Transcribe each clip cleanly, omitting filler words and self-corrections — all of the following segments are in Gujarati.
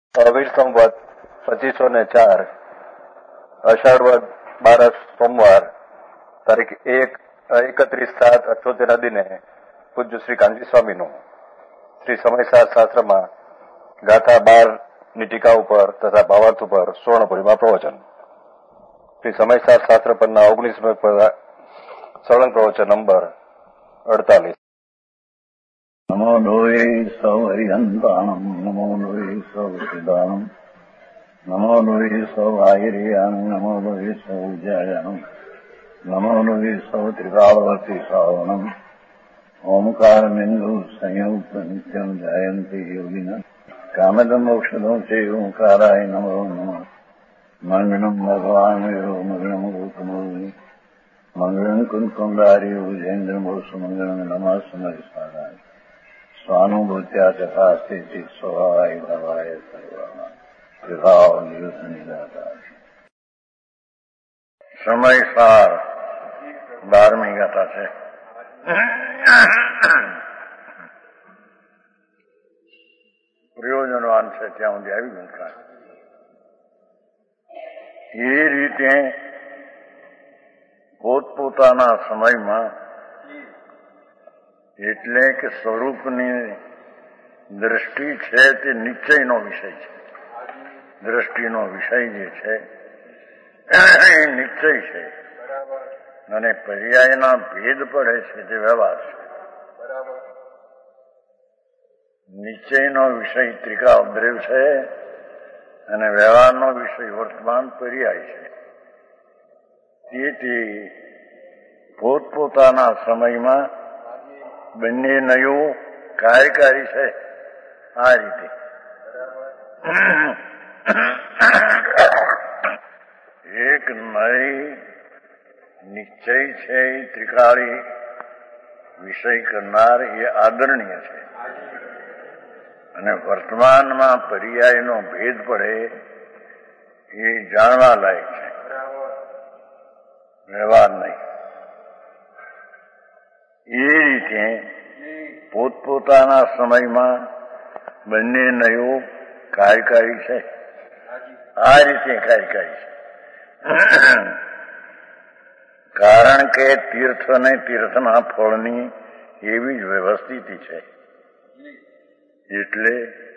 વીર સંવત 2504 અષાઢ વદ 12 સોમવાર તારીખ 31/7/78 દિને પૂજ્ય શ્રી કાનજી સ્વામીનું શ્રી સમયસાર શાસ્ત્રમાં ગાથા 12ની ટીકા ઉપર તથા ભાવાર્થ ઉપર સુવર્ણપુરીમાં પ્રવચન. શ્રી સમયસાર શાસ્ત્ર પરના 19 સળંગ પ્રવચન નંબર 48. નમો લોહે સૌ હરિહંતાણમ નમો લોહે સૌ સિદાનમ નમો લોહે સૌ આયર્યાન નમો લોહે સૌ જયાનમ નમો લોહે સૌ ત્રિકાળવતી શ્રાવણમ ઓમકાર બિંદુ સંયુક્ત નિત્યમ જયંતિ યોગિન કામદમ મોક્ષદમ છે ઓંકારાય નમો નમઃ મંગલમ ભગવાન વિરો મંગલમ ગૌતમોની મંગલમ કુંકુંડારી ઉજેન્દ્ર મોક્ષ મંગલમ નમઃ સમયસારાય સ્વાનુભૂત્યા તથા સ્થિતિ સ્વભાવાય ભવાય સર્વમાં વિભાવ નિયુદ્ધ નિરાકાર. સમયસાર 12મી ગાથા છે. પ્રયોજનવાન છે ત્યાં સુધી આવી ગયું. એ રીતે પોતપોતાના સમયમાં એટલે કે સ્વરૂપની દ્રષ્ટિ છે તે નિશ્ચયનો વિષય છે. દ્રષ્ટિનો વિષય જે છે એ નિશ્ચય છે અને પર્યાયના ભેદ પડે છે તે વ્યવહાર છે. નિશ્ચયનો વિષય ત્રિકાદ્રવ છે અને વ્યવહારનો વિષય વર્તમાન પર્યાય છે. તેથી પોતપોતાના સમયમાં બંને નયું કાર્યકારી છે. આ રીતે એક નય નિશ્ચય છે એ ત્રિકાળી વિષય કરનાર એ આદરણીય છે અને વર્તમાનમાં પર્યાયનો ભેદ પડે એ જાણવા લાયક છે, વ્યવહાર નહીં. એ રીતે પોતપોતાના સમયમાં બંને નયો કાર્યકારી છે. આ રીતે કાર્યકારી છે કારણ કે તીર્થ અને તીર્થના ફળની એવી જ વ્યવસ્થિતિ છે. એટલે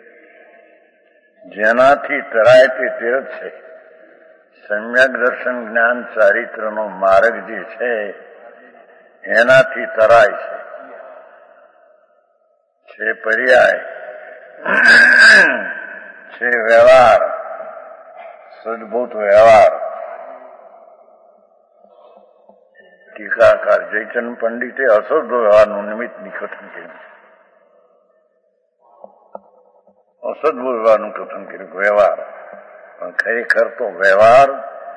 જેનાથી તરાય તે તીર્થ છે. સમ્યક દર્શન જ્ઞાન ચારિત્રનો માર્ગ જે છે એનાથી તરાય છે પર્યાય છે વ્યવહાર, સદભૂત વ્યવહાર. ટીકાકાર જયચંદ પંડિતે અસદ વ્યવહારનું નિમિત્તની કથન કર્યું. અસદભૂત વ્યવહારનું કથન કર્યું વ્યવહાર, પણ ખરેખર તો વ્યવહાર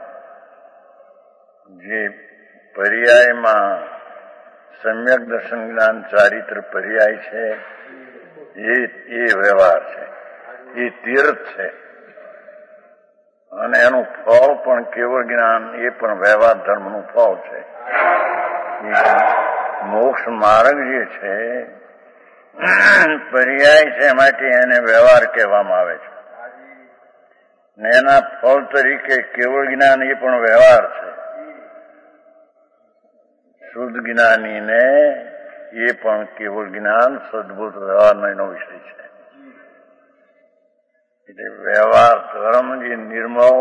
જે પર્યાયમાં સમ્યક દર્શન જ્ઞાન ચારિત્ર પર્યાય છે એ વ્યવહાર છે, એ તીર્થ છે અને એનું ફળ પણ કેવળ જ્ઞાન, એ પણ વ્યવહાર ધર્મનું ફળ છે. મોક્ષ માર્ગ જે છે પર્યાય છે માટે એને વ્યવહાર કહેવામાં આવે છે ને એના ફળ તરીકે કેવળ જ્ઞાન એ પણ વ્યવહાર છે. શુદ્ધ જ્ઞાનીને એ પણ કેવળ જ્ઞાન સદભૂત વ્યવહારનો એનો વિષય છે. એટલે વ્યવહાર ધર્મ જે નિર્મળ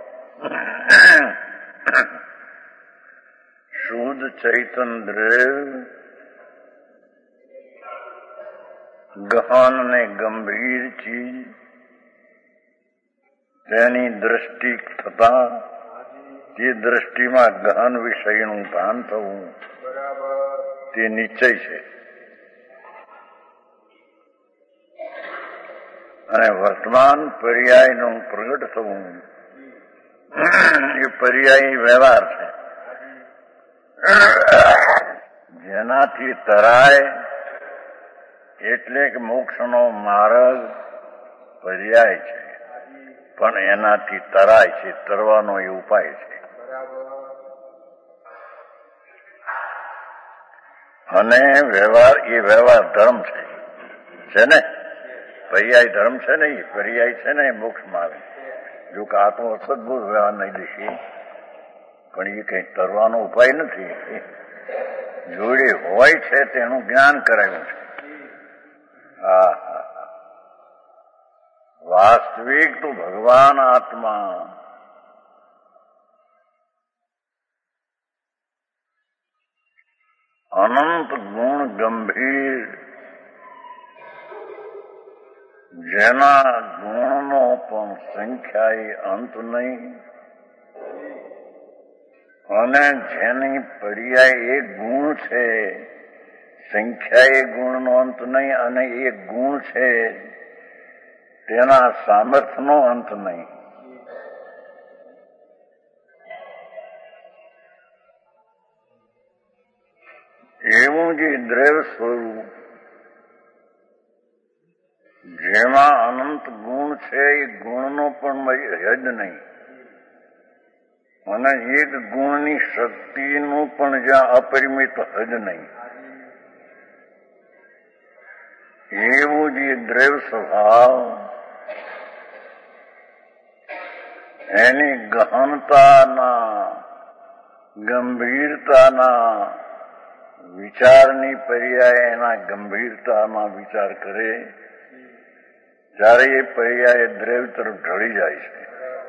શુદ્ધ ચૈતન દ્રવ્ય ગહન અને ગંભીર ચીજ તેની દ્રષ્ટિ થતા તે દ્રષ્ટિમાં ગહન વિષયનું ભાન થવું તે નિશ્ચય છે અને વર્તમાન પર્યાયનું પ્રગટ થવું એ પર્યાયી વ્યવહાર છે. જેનાથી તરાય એટલે કે મોક્ષનો માર્ગ પર્યાય છે પણ એનાથી તરાય છે, તરવાનો એ ઉપાય છે. અને વ્યવહાર એ વ્યવહાર ધર્મ છે ને. પર્યાય ધર્મ છે ને, એ પર્યાય છે ને એ મોક્ષમાં આવે. જો કે આ તો અસદભૂત વ્યવહાર નહીં દેખી, પણ એ કંઈ તરવાનો ઉપાય નથી. જોડે હોય છે તેનું જ્ઞાન કરાયું છે. હા, વાસ્તવિક તો ભગવાન આત્મા અનંત ગુણ ગંભીર, જેના ગુણનો પણ સંખ્યાએ અંત નહીં, અને જેની પર્યાય એક ગુણ છે, સંખ્યાએ ગુણનો અંત નહીં, અને એક ગુણ છે તેના સામર્થ્યનો અંત નહીં. એવું જે દ્રવ્ય સ્વરૂપ જેમાં અનંત ગુણ છે, એ ગુણનો પણ હદ નહીં, અને એક ગુણની શક્તિનું પણ જ્યાં અપરિમિત હદ નહીં, એવું જે દ્રવ્ય સ્વભાવ એની ગહનતાના, ગંભીરતાના વિચારની પર્યાય એના ગંભીરતામાં વિચાર કરે ત્યારે એ પર્યાય દ્રવ્ય તરફ ઢળી જાય છે.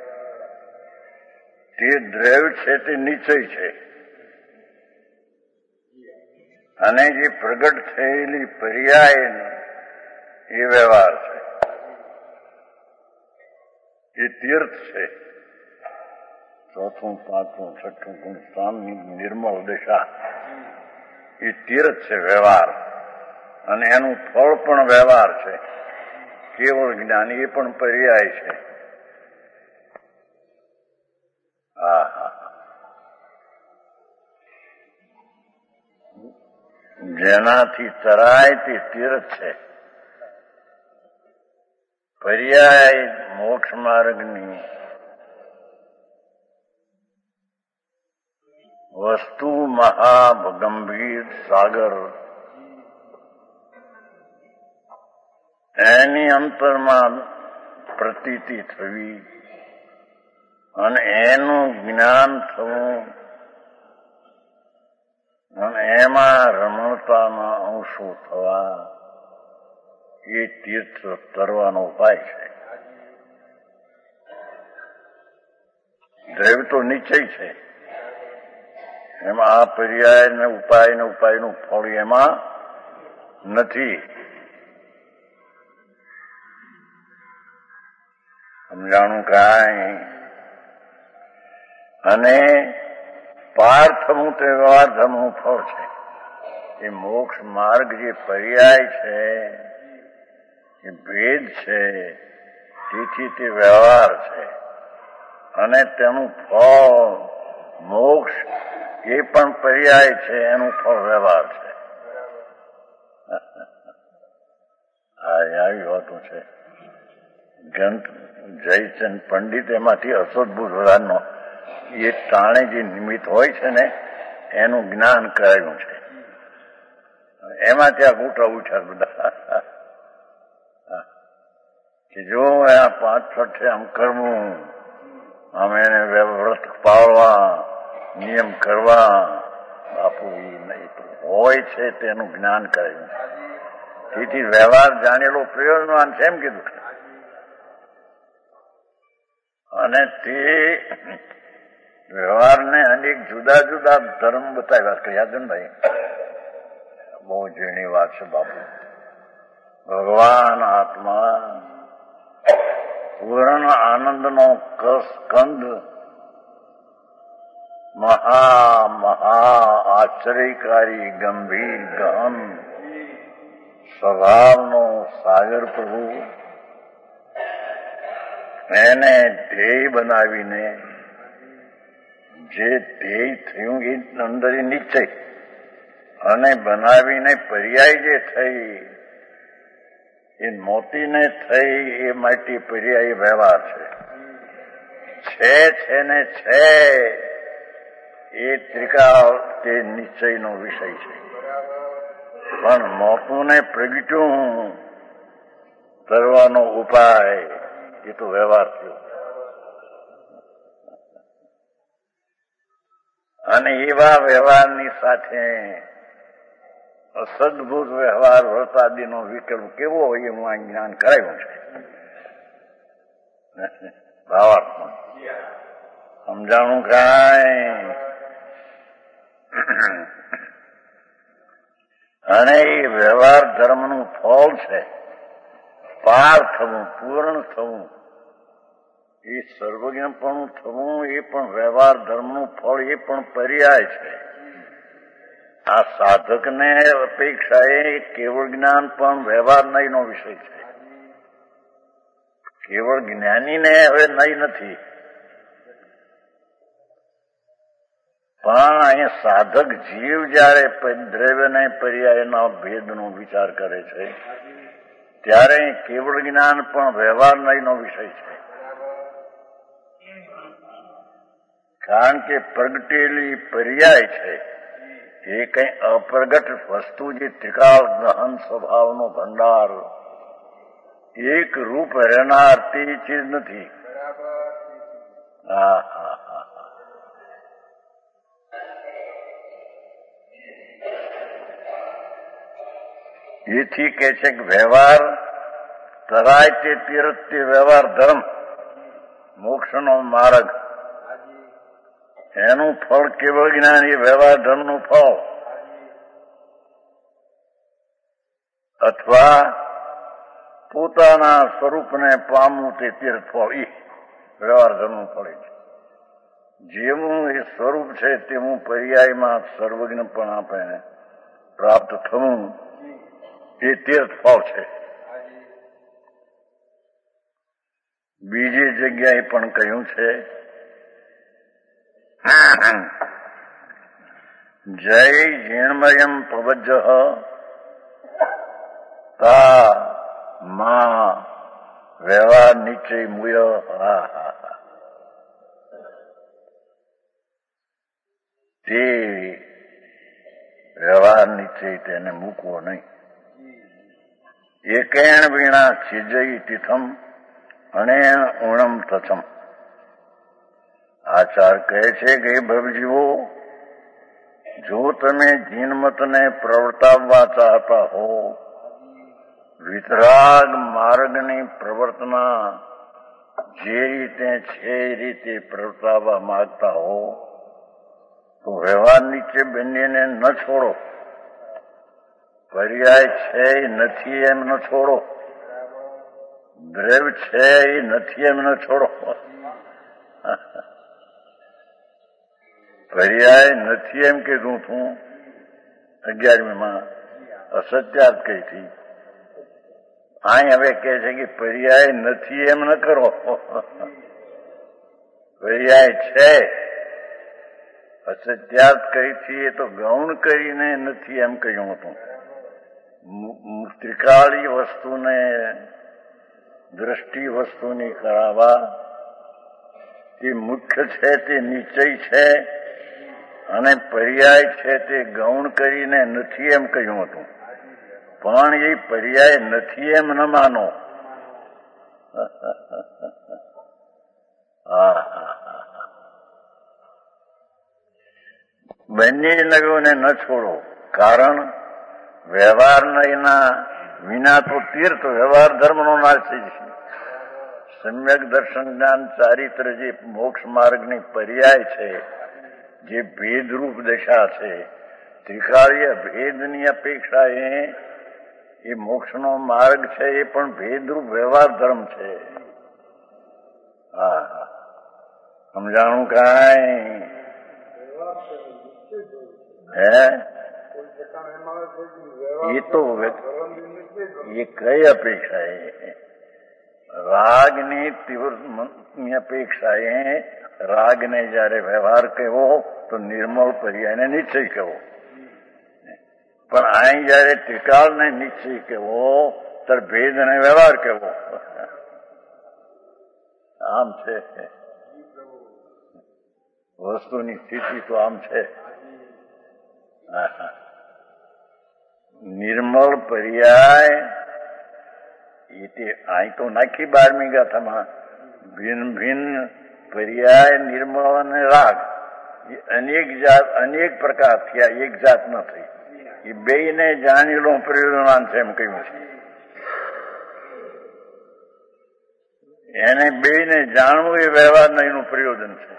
તે દ્રવ્ય છે તે નિશ્ચય છે, અને જે પ્રગટ થયેલી પર્યાય એ વ્યવહાર છે, એ તીર્થ છે. ચોથું, પાંચમું, છઠ્ઠું ગુણ સ્થાનની નિર્મળ દશા એ તીર્થ છે, વ્યવહાર. અને એનું ફળ પણ વ્યવહાર છે. કેવળ જ્ઞાન એ પણ પર્યાય છે. જેનાથી તરાય તે તીર્થ છે. પર્યાય મોક્ષ માર્ગની વસ્તુ મહાગંભીર સાગર, એની અંતરમાં પ્રતીતિ થવી અને એનું જ્ઞાન થવું અને એમાં રમણતાના અંશો થવા, એ તીર્થ તરવાનો ઉપાય છે. દ્રવ્ય તો નિશ્ચય છે, એમાં આ પર્યાય ને ઉપાયનું ફળ એમાં નથી. સમજાણું કાંઈ? અને પાર્થનું તે વ્યવહારધમનું ફળ છે. એ મોક્ષ માર્ગ જે પર્યાય છે, એ ભેદ છે, તેથી તે વ્યવહાર છે. અને તેનું ફળ મોક્ષ એ પણ પર્યાય છે, એનું ફળ વ્યવહાર છે. આવી વાતો છે. ગ્રંથ જયચંદ પંડિત એમાંથી અસદભૂત વ્યવહારનો એ તાણે જે નિમિત્ત હોય છે ને એનું જ્ઞાન કરાયું છે. એમાં ત્યાં ગોઠા ઉઠ્યા બધા કે જો આ 5 આમ કરવું, આમ એને વ્રત પાળવા, નિયમ કરવા, બાપુ એ નહીં હોય છે તેનું જ્ઞાન કરાયું છે. તેથી વ્યવહાર જાણેલો પ્રયોજનવાન છે એમ કીધું. અને તે વ્યવહારને અનેક જુદા જુદા ધર્મ બતાવ્યા. યાદનભાઈ બહુ ઝીણી વાત છે બાપુ. ભગવાન આત્મા પૂર્ણ આનંદનો સ્કંદ મહા આશ્ચર્યકારી ગંભીર ગહન સ્વભાવનો સાગર પ્રભુ, એને ધ્યેય બનાવીને જે ધ્યેય થયું એ અંદર નિશ્ચય, અને બનાવીને પર્યાય જે થઈ એ મોતીને થઈ એ માટે પર્યાય વ્યવહાર છે ને છે એ ત્રિકાળ તે નિશ્ચયનો વિષય છે. પણ મોતુને પ્રગટ્યું તરવા કરવાનો ઉપાય એ તો વ્યવહાર થયો. અને એવા વ્યવહારની સાથે અસદભૂત વ્યવહાર વર્તાદીનો વિકલ્પ કેવો હોય એ હું આ જ્ઞાન કરાવ્યું છે. ભાવાર્થમાં સમજાણું કાંઈ. અને એ વ્યવહાર ધર્મનું ફળ છે. પાર થવું, પૂર્ણ થવું, એ સર્વજ્ઞપણું થવું એ પણ વ્યવહાર ધર્મનું ફળ, એ પણ પર્યાય છે. આ સાધકને અપેક્ષાએ કેવળ જ્ઞાન પણ વ્યવહાર નહીંનો વિષય છે. કેવળ જ્ઞાનીને હવે નહીં નથી, પણ અહીંયા સાધક જીવ જયારે દ્રવ્યને પર્યાયના ભેદનો વિચાર કરે છે ત્યારે કેવળ જ્ઞાન પણ વ્યવહાર નહીંનો વિષય છે. કારણ કે પ્રગટેલી પર્યાય છે એ કઈ અપ્રગટ વસ્તુ, જે ત્રિકાળ ગહન સ્વભાવનો ભંડાર એક રૂપ રહેનાર તે ચીજ નથી. એથી કે છે કે વ્યવહાર તરાય તે તીર્થ તે વ્યવહાર ધર્મ, મોક્ષનો માર્ગ, એનું ફળ કેવળ જ્ઞાન, એ વ્યવહાર ધર્મનું ફળ. અથવા પોતાના સ્વરૂપને પામવું તે તીર્થ ફળ, એ વ્યવહાર ધર્મનું ફળ છે. જેવું એ સ્વરૂપ છે તેવું પર્યાયમાં સર્વજ્ઞ પણ આપણે પ્રાપ્ત થવું એ તીર્થ ફળ છે. બીજી જગ્યાએ પણ કહ્યું છે, જય જીર્ણમયમ પ્રવજ્જ તા મા વ્યવહાર નિશ્ચય મુય. તે વ્યવહાર નિશ્ચય તેને મૂકવો નહીં. એકેણ વીણા છિજઈ તીથમ અને ઉણમ તથમ. આચાર કહે છે કે ભવજીવો, જો તમે જીનમતને પ્રવર્તાવવા ચાહતા હો, વિતરાગ માર્ગની પ્રવર્તના જે રીતે છે એ રીતે પ્રવર્તાવવા માંગતા હો, તો વ્યવહાર નીચે બંનેને ન છોડો. પર્યાય છે એ નથી એમ ન છોડો, દ્રવ્ય છે એ નથી એમ ન છોડો. પર્યાય નથી એમ કીધું છું 11મીમાં, અસત્યાત કહી હતી. અહીં હવે કહે છે કે પર્યાય નથી એમ ન કરો, પર્યાય છે. અસત્યાત કહી હતી એ તો ગૌણ કરીને નથી એમ કહ્યું હતું. ત્રિકાળી વસ્તુને દ્રષ્ટિ વસ્તુની કરાવવા તે મુખ્ય છે, તે નિશ્ચય છે, અને પર્યાય છે તે ગૌણ કરીને નથી એમ કહ્યું હતું. પણ એ પર્યાય નથી એમ ન માનો. બંને નવ્યોને ન છોડો. કારણ વ્યવહાર વિના તો તીર્થ વ્યવહાર ધર્મનો નાશ થઈ જશે. સમ્યક દર્શન જ્ઞાન ચારિત્ર જે મોક્ષ માર્ગની પર્યાય છે, જે ભેદરૂપ દશા છે, ત્રિકાળીય ભેદની અપેક્ષા એ મોક્ષનો માર્ગ છે, એ પણ ભેદરૂપ વ્યવહાર ધર્મ છે. સમજાણું કાંઈ? હે એ તો એ કઈ અપેક્ષા રાગની તીવ્ર અપેક્ષાએ રાગને જયારે વ્યવહાર કહેવો તો નિર્મળ પર્યાયને નિશ્ચય કહેવો. પણ અહીં જયારે ત્રિકાળને નિશ્ચય કહેવો ત્યારે ભેદ અને વ્યવહાર કહેવો. આમ છે વસ્તુની સ્થિતિ, તો આમ છે. નિર્મળ પર્યાય એ તે અહીં તો નાખી 12મી ગાથામાં ભિન્ન ભિન્ન પર્યાય નિર્મળ અને રાગ એ અનેક પ્રકાર થયા, એક જાત ન થઈ. એ બેયને જાણેલો પ્રયોજનાન છે એમ કહ્યું છે. એને બેયને જાણવું એ વ્યવહારના એનું પ્રયોજન છે.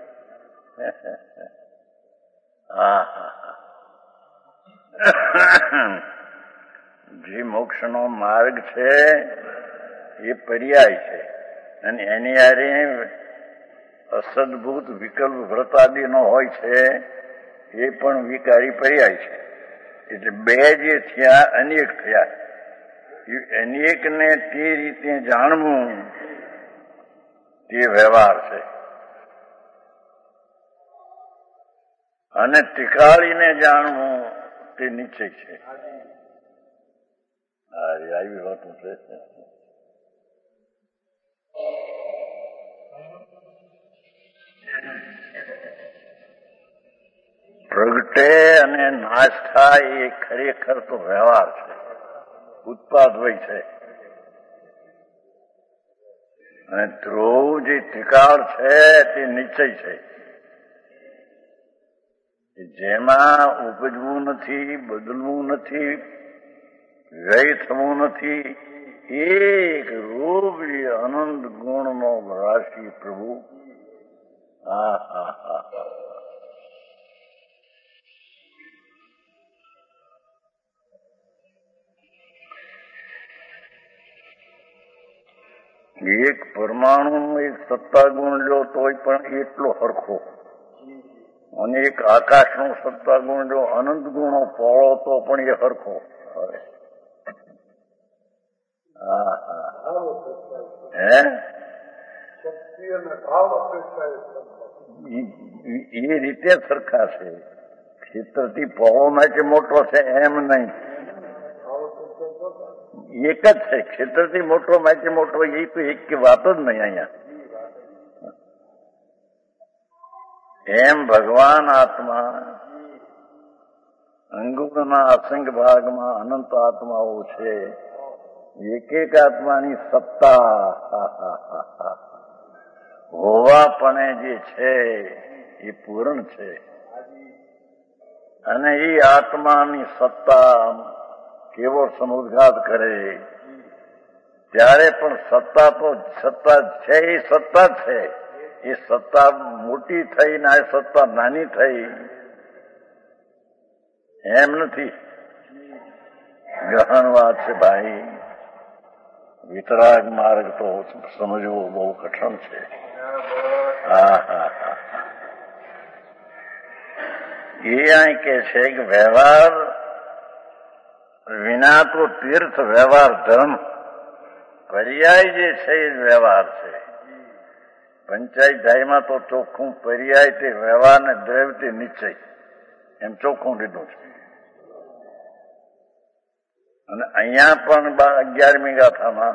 જે મોક્ષનો માર્ગ છે એ પર્યાય છે અને એની હારે અસદભૂત વિકલ્પ વ્રતાદિ નો હોય છે એ પણ વિકારી પર્યાય છે. એટલે બે જે થયા અનેક થયા. અનેકને તે રીતે જાણવું તે વ્યવહાર છે અને ટીકાળીને જાણવું તે નિશ્ચય છે. આવી વાતો છે. પ્રગટે અને નાશ થાય એ ખરેખર તો વ્યવહાર છે, ઉત્પાદ હોય છે. અને ધ્રુવ જે ટીકાળ છે તે નિશ્ચય છે, જેમાં ઉપજવું નથી, બદલવું નથી, વ્યય થવું નથી. એક રૂપ અનંત ગુણનો રાશિ પ્રભુ. એક પરમાણુ એક સત્તા ગુણ લો તોય પણ એટલો હરખો, અને એક આકાશનો સત્તા ગુણ લો અનંત ગુણો પોળો તો પણ એ હરખો. એ રીતે સરખા છે. ક્ષેત્રથી પહોળો માટે મોટો છે એમ નહીં, એક જ છે. ક્ષેત્રથી મોટો માટે મોટો એ તો એક વાત જ નહીં અહીંયા. એમ ભગવાન આત્મા અંગુરના અસંખ્ય ભાગમાં અનંત આત્માઓ છે. એક એક આત્માની સત્તા હોવાપણે જે છે એ પૂર્ણ છે. અને એ આત્માની સત્તા કેવો સમુદ્ઘાત કરે ત્યારે પણ સત્તા તો સત્તા છે, એ સત્તા છે. એ સત્તા મોટી થઈ ને આ સત્તા નાની થઈ એમ નથી. ગહન વાત છે ભાઈ. વિતરાગ માર્ગ તો સમજવો બહુ કઠણ છે. એ અહીં કે છે કે વ્યવહાર વિના તો તીર્થ વ્યવહાર ધર્મ, પર્યાય જે છે એ વ્યવહાર છે. પંચાયતમાં તો ચોખ્ખું પર્યાય તે વ્યવહાર ને દ્રવ્ય તે નિશ્ચય એમ ચોખ્ખું લીધું છે. અને અહીંયા પણ 11મી ગાથામાં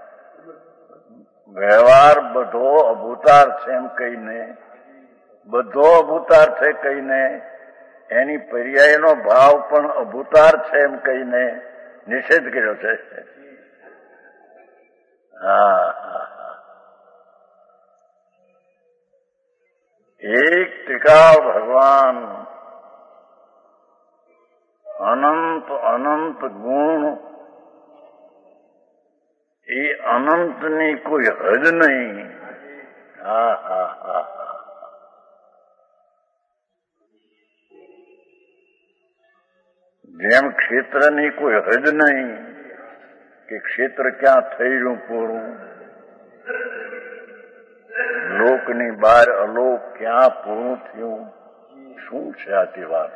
વ્યવહાર બધો અભૂતાર છે એમ કહીને, બધો અભૂતાર છે કહીને, એની પર્યાયનો ભાવ પણ અભૂતાર છે એમ કહીને નિષેધ કર્યો છે. એક ટીકા ભગવાન અનંત અનંત ગુણ, એ અનંતની કોઈ હદ નહીં. જેમ ક્ષેત્રની કોઈ હદ નહીં કે ક્ષેત્ર ક્યાં થઈ રહ્યું પૂરું, લોકની બહાર અલોક ક્યાં પૂરું થયું. શું છે આ તે વાત?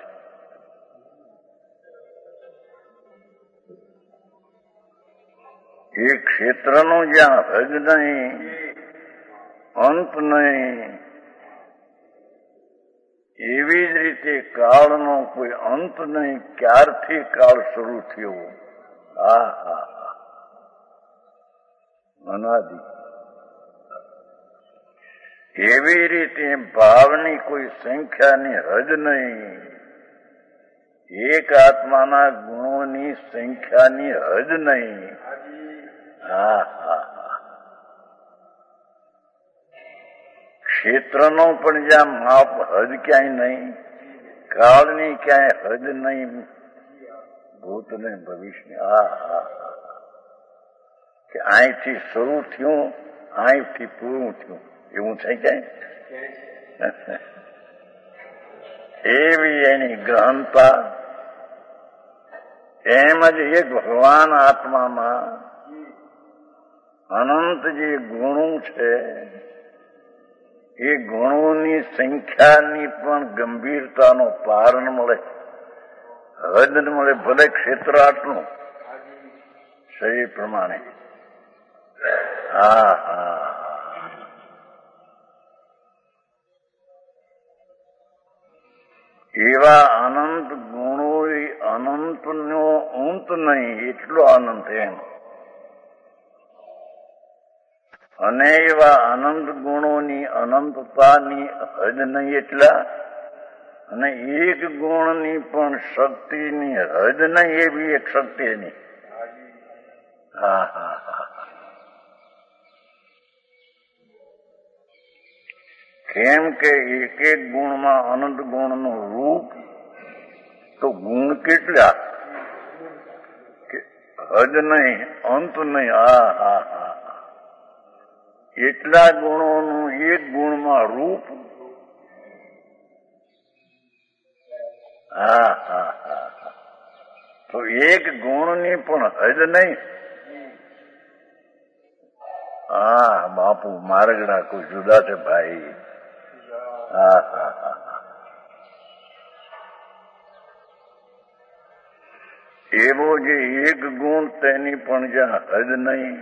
એ ક્ષેત્રનો જ્યાં હદ નહીં, અંત નહીં, એવી જ રીતે કાળનો કોઈ અંત નહીં. ક્યારથી કાળ શરૂ થયો? અનાદિ. એવી રીતે ભાવની કોઈ સંખ્યાની હદ નહીં. એક આત્માના ગુણોની સંખ્યાની હદ નહીં. ક્ષેત્રનો પણ જ્યાં માપ હદ ક્યાંય નહીં, કાળની ક્યાંય હદ નહીં, ભૂત ને ભવિષ્ય કે અહીંથી શરૂ થયું, અહીંથી પૂરું થયું એવું છે ક્યાંય? એવી એની ગહનતા. એમ જ એક ભગવાન આત્મામાં અનંત જે ગુણો છે એ ગુણોની સંખ્યાની પણ ગંભીરતાનો પાર ન મળે, હદ ન મળે. ભલે ક્ષેત્ર આટલું શરીર પ્રમાણે. એવા અનંત ગુણો, અનંતનો અંત નહીં એટલો અનંત એમ. અને એવા અનંત ગુણોની અનંતતાની હદ નહીં એટલા, અને એક ગુણની પણ શક્તિની હદ નહીં એવી એક શક્તિ એની. કેમ કે એક એક ગુણમાં અનંત ગુણનું રૂપ, તો ગુણ કેટલા કે હદ નહીં, અંત નહીં. એટલા ગુણોનું એક ગુણમાં રૂપ. તો એક ગુણની પણ હદ નહીં. બાપુ મારગડા કોઈ જુદા છે ભાઈ. એવો જે એક ગુણ તેની પણ જ્યાં હદ નહીં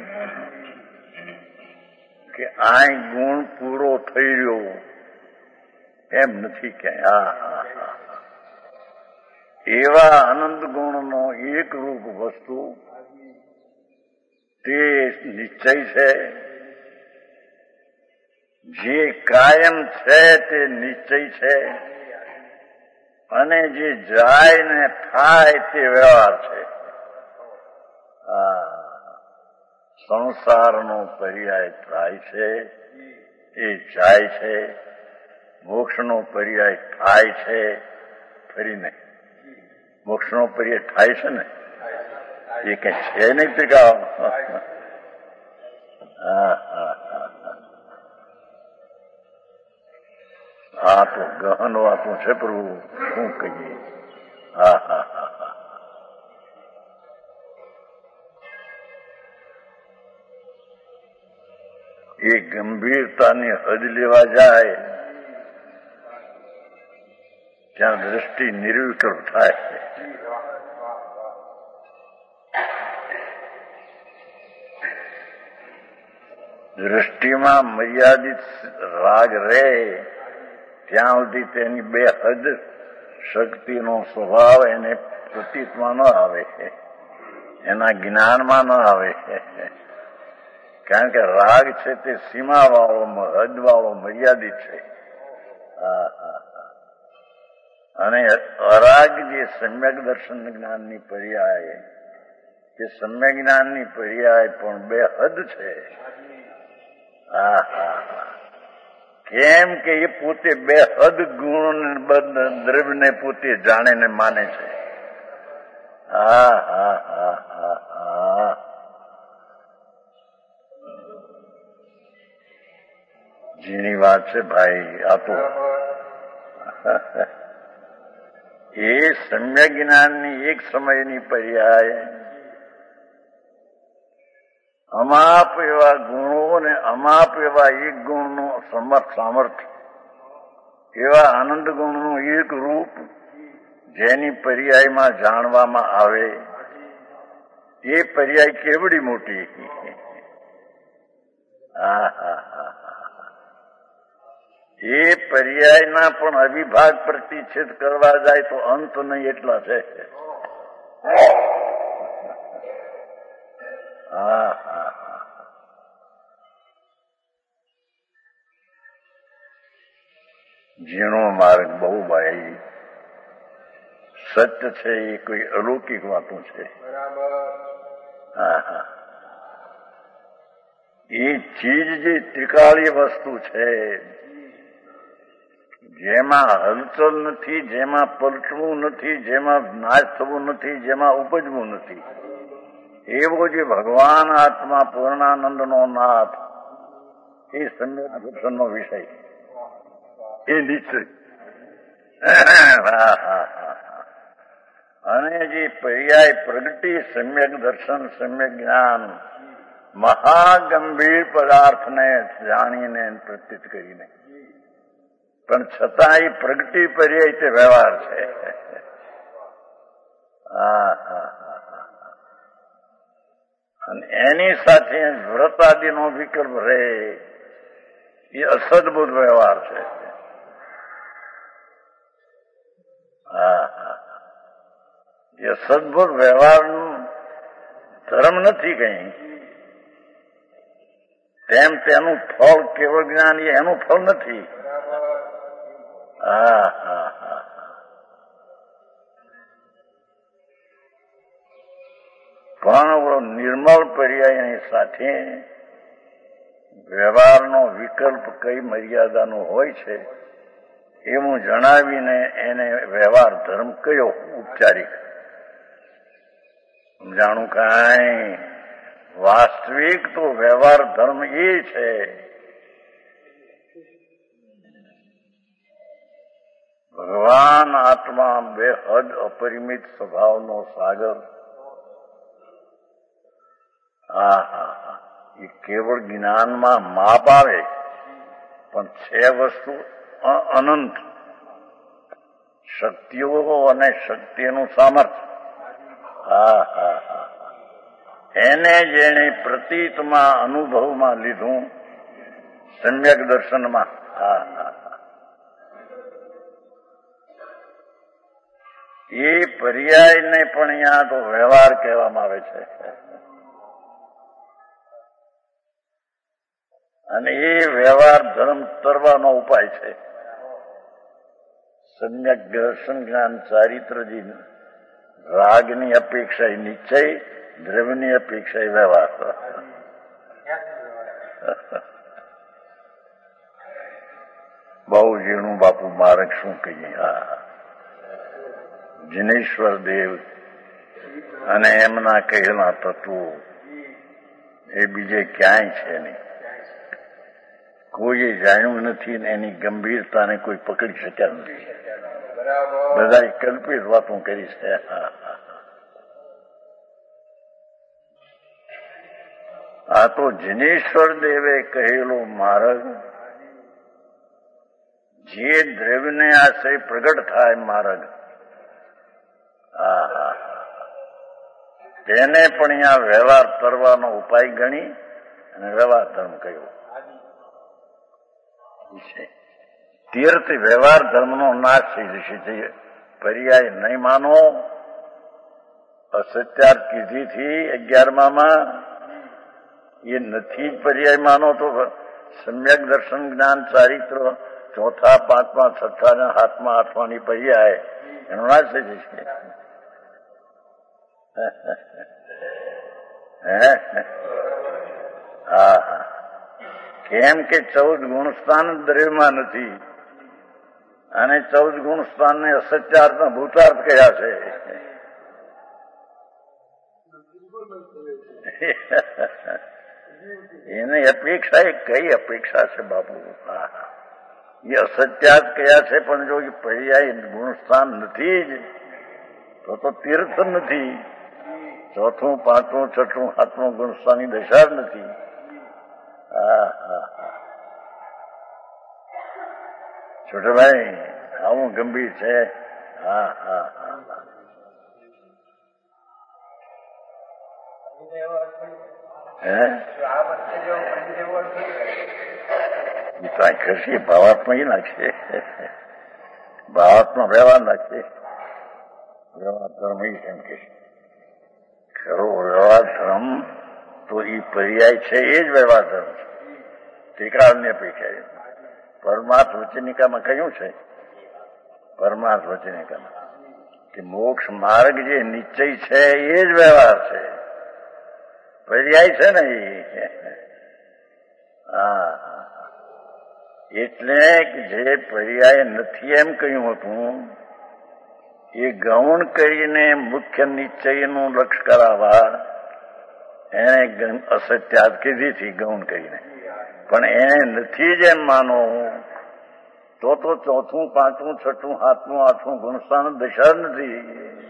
કે આ ગુણ પૂરો થઈ રહ્યો એમ નથી ક્યાંય. એવા અનંત ગુણનો એક રૂપ વસ્તુ તે નિશ્ચય છે. જે કાયમ છે તે નિશ્ચય છે, અને જે જાય ને થાય તે વ્યવહાર છે. સંસારનો પર્યાય થાય છે એ જાય છે, મોક્ષનો પર્યાય થાય છે ફરી નહીં. મોક્ષનો પર્યાય થાય છે ને એ કઈ છે નહીં ટીકા. આ તો ગહન વાતો છે પ્રભુ, શું કહીએ. એ ગંભીરતાની હદ લેવા જાય ત્યાં દ્રષ્ટિ નિર્વિકલ્પ થાય. દ્રષ્ટિમાં મર્યાદિત રાગ રહે ત્યાં સુધી તેની બે હદ શક્તિનો સ્વભાવ એને પ્રતીતમાં ન આવે, એના જ્ઞાનમાં ન આવે. કારણ કે રાગ છે તે સીમાવાળો, હદવાળો, મર્યાદિત છે. અને અરાગ જે સમ્યક દર્શન જ્ઞાનની પર્યાય, તે સમ્યક જ્ઞાનની પર્યાય પણ બે હદ છે. કેમ કે એ પોતે બે હદ ગુણ દ્રવ્યને પોતે જાણે ને માને છે. જેની વાત છે ભાઈ આ તો. એ સમ્યક જ્ઞાનની એક સમયની પર્યાય અમાપ એવા ગુણો ને અમાપ એવા એક ગુણનું સામર્થ્ય, એવા આનંદ ગુણનું એક રૂપ જેની પર્યાયમાં જાણવામાં આવે, એ પર્યાય કેવડી મોટી. એ પર્યાયના પણ અવિભાગ પ્રતિચ્છેદ કરવા જાય તો અંત નહીં એટલા છે. ઝીણો માર્ગ બહુ ભાઈ સત્ય છે. એ કોઈ અલૌકિક વાતું છે. એ ચીજ જે ત્રિકાળી વસ્તુ છે જેમાં હલચલ નથી, જેમાં પલટવું નથી, જેમાં નાશ થવું નથી, જેમાં ઉપજવું નથી, એવો જે ભગવાન આત્મા પૂર્ણાનંદનો નાથ, એ સમ્યક દર્શનનો વિષય, એ નિશ્ચય. અને જે પર્યાય પ્રગટી સમ્યક દર્શન, સમ્યક જ્ઞાન, મહાગંભીર પદાર્થને જાણીને પ્રતીત કરીને, પણ છતાં એ પ્રગટી પર્યાય તે વ્યવહાર છે. અને એની સાથે વ્રત આદિનો વિકલ્પ રહે, એ અસદબુદ્ધ વ્યવહાર છે. એ સદબુદ્ધ વ્યવહારનું ધર્મ નથી કઈ. તેમ તેનું ફળ કેવળ જ્ઞાન, એનું ફળ નથી. પણ નિર્મળ પર્યાયની સાથે વ્યવહારનો વિકલ્પ કઈ મર્યાદાનો હોય છે એવું જણાવીને એને વ્યવહાર ધર્મ કયો ઉપચારિક જાણું. કાંઈ વાસ્તવિક તો વ્યવહાર ધર્મ એ છે ભગવાન આત્મા બેહદ અપરિમિત સ્વભાવનો સાગર. એ કેવળ જ્ઞાનમાં માપ આવે, પણ છે વસ્તુ અનંત શક્તિઓ અને શક્તિનું સામર્થ્ય. એને જેને પ્રતીતમાં અનુભવમાં લીધું સમ્યક દર્શનમાં, એ પર્યાયને પણ અહીંયા તો વ્યવહાર કહેવામાં આવે છે. અને એ વ્યવહાર ધર્મ તરવાનો ઉપાય છે. સમ્યક દર્શન જ્ઞાન ચારિત્રજી રાગની અપેક્ષા નિશ્ચય, દ્રવ્યની અપેક્ષા વ્યવહાર. બહુ ઝીણું બાપુ માર્ગ શું કહીએ. જિનેશ્વર દેવ અને એમના કહેલા તત્વો એ બીજે ક્યાંય છે નહીં. કોઈએ જાણ્યું નથી ને એની ગંભીરતાને કોઈ પકડી શક્યા નથી. બધા કલ્પિત વાતો કરી છે. આ તો જિનેશ્વર દેવે કહેલો માર્ગ, જે દ્રવ્યને આશ્રય પ્રગટ થાય માર્ગ, તેને પણ અહીંયા વ્યવહાર કરવાનો ઉપાય ગણી અને વ્યવહાર ધર્મ કહ્યો. તીર્થ વ્યવહાર ધર્મનો નાશ થઈ જશે. પર્યાય નહીં માનો, અસત્યાર્થ કીધીથી 11માં એ નથી પર્યાય માનો તો સમ્યક દર્શન જ્ઞાન ચારિત્ર ચોથા, પાંચમા, છઠ્ઠા ને સાતમા, આઠમાની પર્યાય એનો નાશ થઈ જશે. કેમ કે 14 ગુણસ્થાન દ્રવ્યમાં નથી અને 14 ગુણસ્થાનને અસત્યાર્થ ભૂતાર્થ કયા છે. એની અપેક્ષા એ કઈ અપેક્ષા છે બાપુ? એ અસત્યાર્થ કયા છે, પણ જો એ પર્યાય ગુણસ્થાન નથી જ તો તીર્થ નથી. ચોથું, પાંચમું, છઠ્ઠું, સાતમું ગુણસ્થાનની દશા જ નથી. છોટાભાઈ આવું ગંભીર છે. કરશે ભાવાત્મા એ નાખશે, ભાવાત્મા વ્યવહાર નાખશે. વ્યવહાર ધર્મ એ એમ કે ખરો વ્યવહાર ધર્મ તો એ પર્યાય છે, એ જ વ્યવહાર ધર્મ છે. ટીકાની અપેક્ષા પરમાર્થ વચનિકામાં કહ્યું છે, પરમાર્થ વચનિકામાં કે મોક્ષ માર્ગ જે નિશ્ચય છે એ જ વ્યવહાર છે, પર્યાય છે ને એ. એટલે જે પર્યાય નથી એમ કહ્યું હતું એ ગૌણ કરીને મુખ્ય નિશ્ચયનું લક્ષ કરાવવા એને અસત્યાત કીધી હતી ગૌણ કરીને, પણ એને નથી જ એમ માનો તો ચોથું, પાંચમું, છઠ્ઠું, સાતમું, આઠમું ગુણસ્થાન દશા નથી.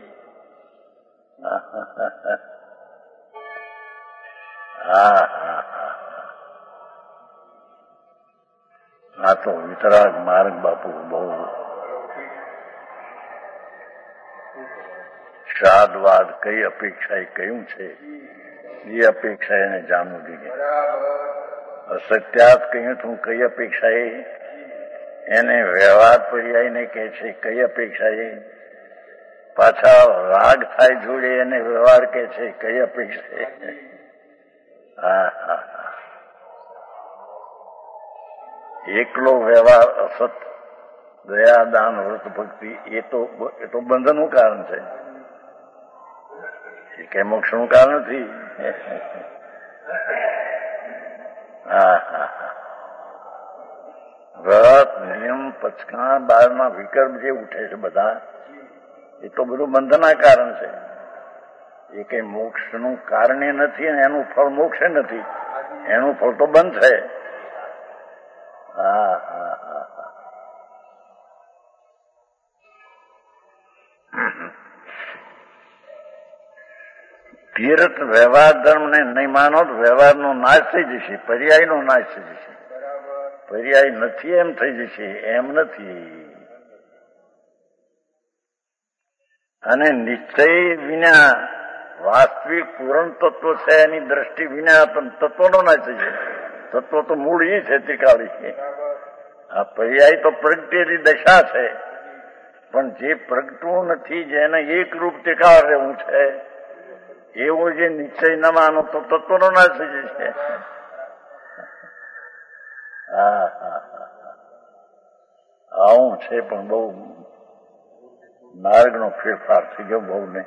આ તો વિતરાગ માર્ગ બાપુ બહુ શાદવાદ કઈ અપેક્ષાએ કહ્યું છે એ અપેક્ષા એને જાણવું જોઈએ. અસત્યાત કહ્યું તું કઈ અપેક્ષાએ, એને વ્યવહાર પર્યાયને કહે છે કઈ અપેક્ષાએ, પાછા રાગ થાય જોડે એને વ્યવહાર કહે છે કઈ અપેક્ષાએ. એકલો વ્યવહાર અસત દયા દાન વ્રત ભક્તિ એ તો બંધનનું કારણ છે, એ કઈ મોક્ષનું કારણ નથી. વ્રત નિયમ પચકા બારના વિકલ્પ જે ઉઠે છે બધા એ તો બધું બંધનના કારણ છે, એ કઈ મોક્ષનું કારણ નથી અને એનું ફળ મોક્ષ નથી, એનું ફળ તો બંધ છે. તીર્થ વ્યવહાર ધર્મને નહીં માનો તો વ્યવહારનો નાશ થઈ જશે, પર્યાયનો નાશ થઈ જશે. પર્યાય નથી એમ થઈ જશે, એમ નથી. અને નિશ્ચય વિના વાસ્તવિક પૂર્ણ તત્વ છે એની દ્રષ્ટિ વિના તત્વનો નાશ થઈ જશે. તત્વ તો મૂળ એ છે ત્રિકાળી. આ પર્યાય તો પ્રગટેલી દશા છે, પણ જે પ્રગટવું નથી, જેને એક રૂપ ત્રિકાળ રહેવું છે, એવો જે નિશ્ચય ન માનો તો તત્વનો નાશ થઈ જશે. આવું છે, પણ બહુ માર્ગનો ફેરફાર થઈ ગયો બહુ ને.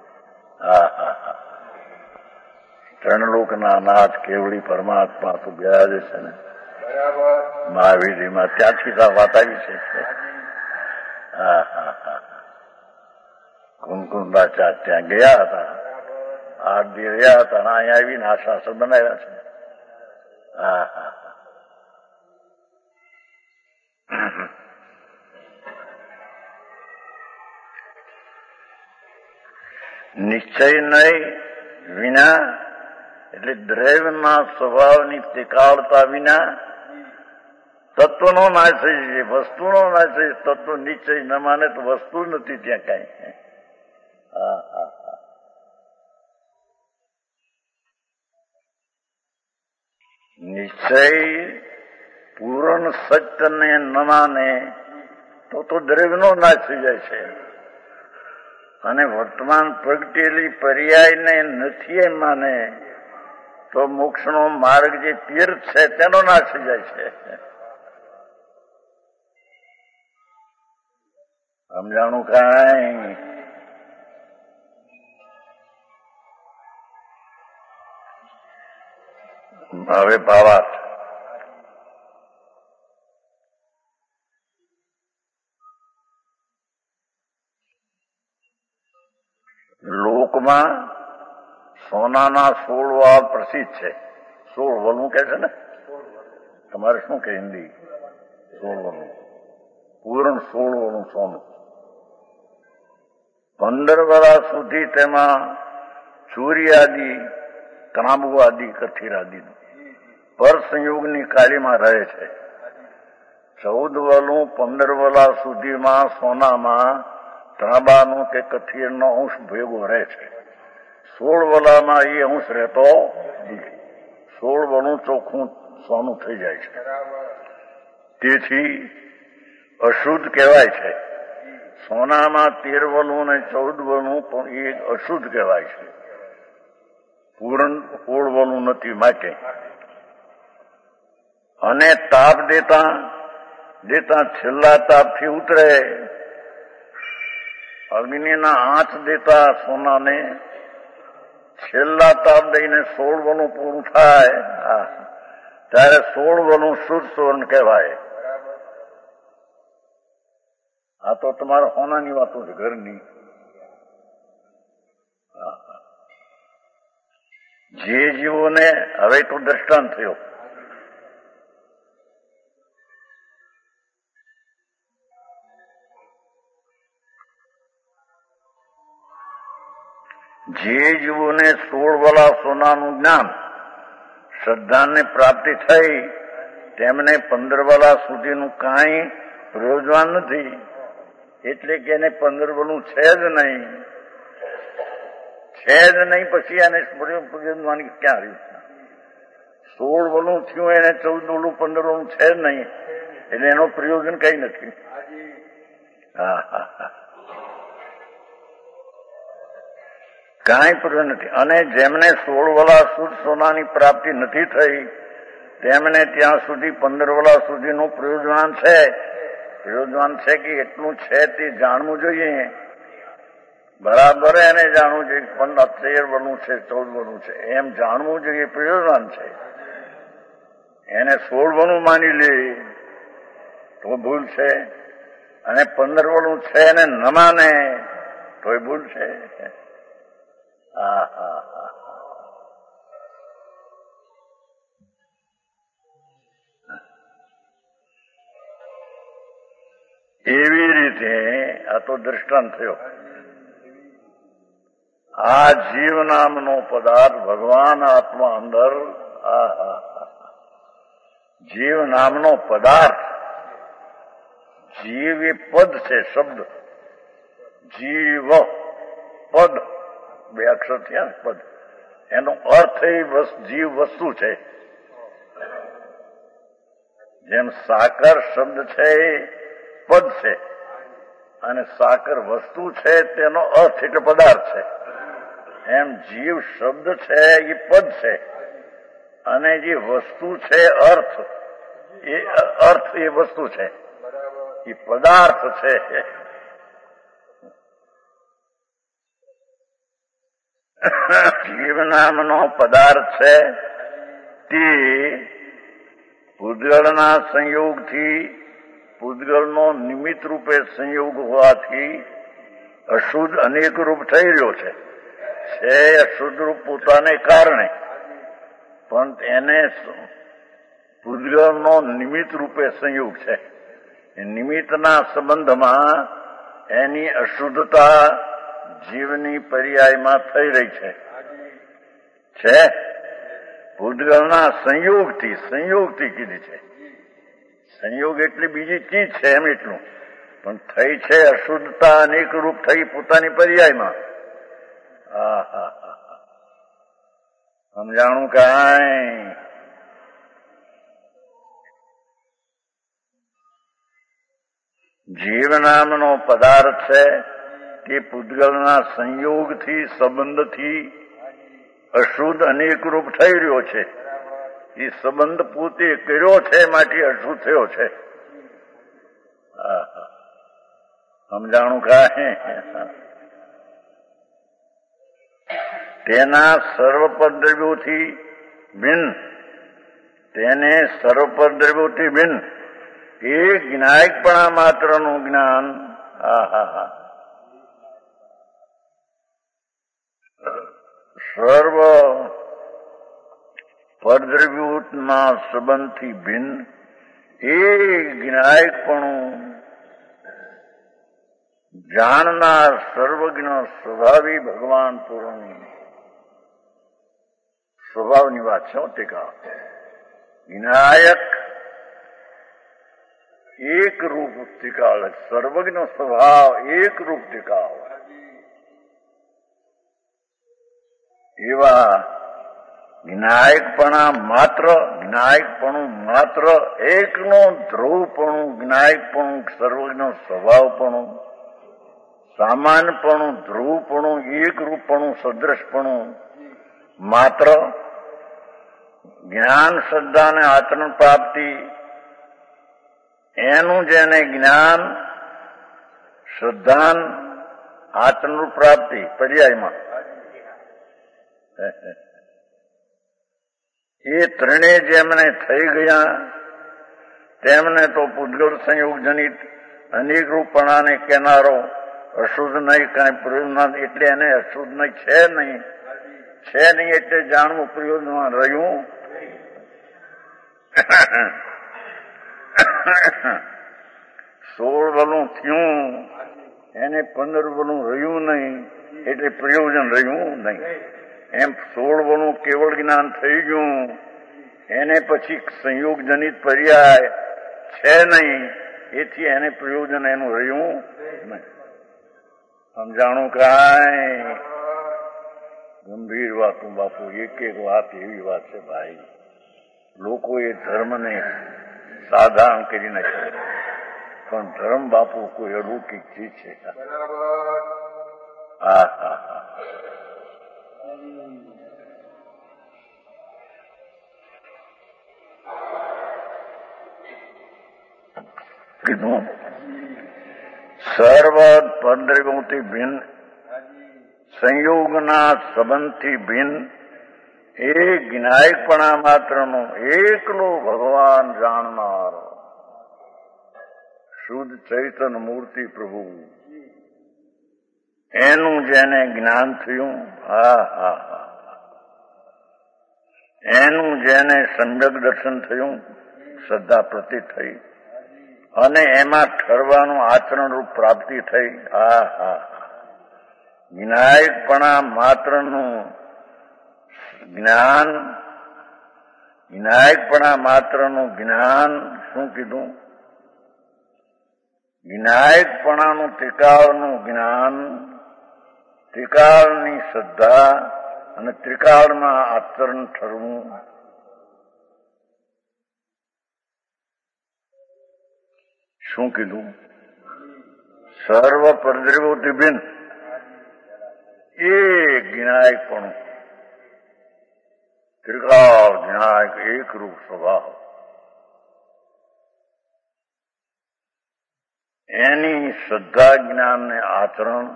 ત્રણલોકના નાથ કેવળી પરમાત્મા તો બિરાજે છે ને મહાવીરમાં, ત્યાંથી આ વાત આવી છે. કુમકુંદાચાર્ય ત્યાં ગયા હતા, 8 દી રહ્યા હતા અને અહીંયા આવીને આ શાસ્ત્ર બનાવ્યા છે. નિશ્ચય નહીં વિના એટલે દ્રવ્યના સ્વભાવની ત્રિકાળતા વિના તત્વનો નાશ થઈ જશે, વસ્તુનો નાશ થઈ જશે. તત્વ નિશ્ચય ન માને તો વસ્તુ નથી ત્યાં કઈ. નિશ્ચય પૂર્ણ સત્યને ન માને તો દ્રવ્યનો નાશ થઈ જાય છે, અને વર્તમાન પ્રગટેલી પર્યાયને નથી એમ માને તો મોક્ષનો માર્ગ જે તીર્થ છે તેનો નાશ થઈ જાય છે. સમજાણું કાંઈ? હવે ભાવાર્થ. લોકમાં સોનાના 16 વાળ પ્રસિદ્ધ છે. 16 વલું કે છે ને, તમારે શું કે હિન્દી? 16 વલું, પૂર્ણ 16 વલું સોનું. 15 વર્ષ સુધી તેમાં ચોરી આદિ, કાંબુ આદિ, કથિર આદિ પર સંયોગની કાર્યમાં રહે છે. 14 વલું 15 વર્ષ સુધીમાં સોનામાં તાંબાનો કે કથિરનો અંશ ભેગો રહે છે. 16 વલામાં એ અંશ રહેતો નથી. 16 વલું ચોખ્ખું સોનું થઈ જાય છે. તેથી અશુદ્ધ કહેવાય છે. સોનામાં 13 વલું અને 14 વલું પણ એ અશુદ્ધ કહેવાય છે, પૂર્ણ 16 વલું નથી માટે. અને તાપ દેતા છેલ્લા તાપથી ઉતરે, અગ્નિના આંચ દેતા સોનાને છેલ્લા તાપ દઈને 16 વલું પૂરું થાય ત્યારે 16 વલું શુદ્ધ સુવર્ણ કહેવાય. આ તો તમારા હોનાની વાતો છે, ઘરની. જે જીવોને હવે તો દ્રષ્ટાંત થયો. જે જીવોને 16 વલા સોનાનું જ્ઞાન શ્રદ્ધાને પ્રાપ્તિ થઈ તેમને 15 વલા સુધીનું કાંઈ પ્રયોજન નથી. એટલે કે એને 15 વલું છે જ નહીં, પછી એને પ્રયોજનવાની ક્યાં રહ્યું? 16 વલું થયું એને 14 વલું 15 વલું છે જ નહીં, એટલે એનો પ્રયોજન કઈ નથી. કાંઈ પ્રયોજન નથી. અને જેમને 16 વલા શુદ્ધ સોનાની પ્રાપ્તિ નથી થઈ તેમને ત્યાં સુધી 15 વલા સુધીનું પ્રયોજન છે. પ્રયોજન છે કે એટલું છે તે જાણવું જોઈએ. બરાબર એને જાણવું જોઈએ. 13 વલું છે, 14 વલું છે એમ જાણવું જોઈએ. પ્રયોજન છે. એને 16 વલું માની લે તો ભૂલ છે, અને 15 વલું છે એને ન માને તોય ભૂલ છે. એવી રીતે આ તો દ્રષ્ટાંત થયો. આ જીવ નામનો પદાર્થ ભગવાન આત્મા અંદર, જીવ નામનો પદાર્થ, જીવ એ પદ છે, શબ્દ. જીવ પદ, 2 અક્ષર થયા ને પદ. એનો અર્થ એ જીવ વસ્તુ છે. જેમ સાકર શબ્દ છે એ પદ છે, અને સાકર વસ્તુ છે તેનો અર્થ એટલે પદાર્થ છે. એમ જીવ શબ્દ છે એ પદ છે, અને જે વસ્તુ છે અર્થ એ વસ્તુ છે, એ પદાર્થ છે. જીવ નામનો પદાર્થ છે તે પૂતગળના સંયોગથી, પૂતગળનો નિમિત્ત રૂપે સંયોગ હોવાથી અશુદ્ધ અનેક રૂપ થઈ રહ્યો છે. અશુદ્ધ રૂપ પોતાને કારણે, પણ એને પૂતગળનો નિમિત્ત રૂપે સંયોગ છે. એ નિમિત્તના સંબંધમાં એની અશુદ્ધતા જીવની પર્યાયમાં થઈ રહી છે. પૂતગળના સંયોગથી કીધી છે. સંયોગ એટલે બીજી ચીજ છે એમ એટલું, પણ થઈ છે અશુદ્ધતા અનેક રૂપ થઈ પોતાની પર્યાયમાં. સમજાણું કાંઈ? જીવ નામનો પદાર્થ છે તે પૂતગળના સંયોગથી, સંબંધથી અશુદ્ધ અનેક રૂપ થઈ રહ્યો છે. એ સંબંધ પોતે કર્યો છે માટે અશુદ્ધ થયો છે. સમજાણું કાંઈ? તેના સર્વપદ દ્રવ્યોથી ભિન્ન, તેને સર્વપદ દ્રવ્યોથી ભિન્ન એ જ્ઞાયકપણા માત્રનું જ્ઞાન. સર્વ પરદ્રવ્યોના સંબંધથી ભિન્ન એ જ્ઞાયકપણું જાણનાર સર્વજ્ઞ સ્વભાવી ભગવાન પૂર્ણ સ્વભાવની વાત છે. ટીકા જ્ઞાયક એક રૂપ ટીકા, સર્વજ્ઞ સ્વભાવ એક રૂપ ટીકા. એવા જ્ઞાયકપણું માત્ર એકનો ધ્રુવપણું, જ્ઞાયકપણું, સર્વજ્ઞ સ્વભાવપણું, સામાન્યપણું, ધ્રુવપણું, એકરૂપપણું, સદ્રશપણું માત્ર જ્ઞાન, શ્રદ્ધા અને આત્મ પ્રાપ્તિ, એનું જેને જ્ઞાન, શ્રદ્ધા, આત્મ પ્રાપ્તિ પર્યાયમાં એ ત્રણેય જેમને થઈ ગયા તેમને તો પૂતગળ સંયોગ જનિત અનેક રૂપણાને કહેનારો અશુદ્ધ નહીં, કાંઈ પ્રયોજન એટલે એને અશુદ્ધ નહીં છે નહીં એટલે જાણવું પ્રયોજનમાં રહ્યું. 16 વલું થયું એને 15 વલું રહ્યું નહીં એટલે પ્રયોજન રહ્યું નહીં. એમ 16 વલું કેવળ જ્ઞાન થઈ ગયું એને પછી સંયોગજનિત પર્યાય છે નહીં એથી એને પ્રયોજન એનું રહ્યું નહીં. સમજાણું કાંઈ ગંભીર વાતું બાપુ. એક વાત એવી વાત છે ભાઈ, લોકો એ ધર્મને સાધારણ કરી નાખે, પણ ધર્મ બાપુ કોઈ અલૌકિક ચીજ છે. હા હા હા. કીધું સર્વ પદ્રવોથી ભિન્ન, સંયોગના સંબંધથી ભિન્ન એ જ્ઞાયકપણા માત્રનો એકલો ભગવાન જાણનાર શુદ્ધ ચૈતન મૂર્તિ પ્રભુ, એનું જેને જ્ઞાન થયું, હા હા હા, એનું જેને સમ્યક દર્શન થયું, શ્રદ્ધા પ્રતિ થઈ અને એમાં ઠરવાનું આચરણ રૂપ પ્રાપ્તિ થઈ. હા હા, જ્ઞાયકપણા માત્રનું જ્ઞાન, જ્ઞાયકપણા માત્રનું જ્ઞાન શું કીધું? જ્ઞાયકપણાનું ત્રિકાળનું જ્ઞાન, ત્રિકાળની શ્રદ્ધા અને ત્રિકાળમાં આચરણ ઠરવું. શું કીધું? સર્વ પરદ્રવ્યોથી ભિન્ન એ જ્ઞાયકપણું, ત્રિકાળ જ્ઞાયક એકરૂપ સ્વભાવ, એની શ્રદ્ધા જ્ઞાન ને આચરણ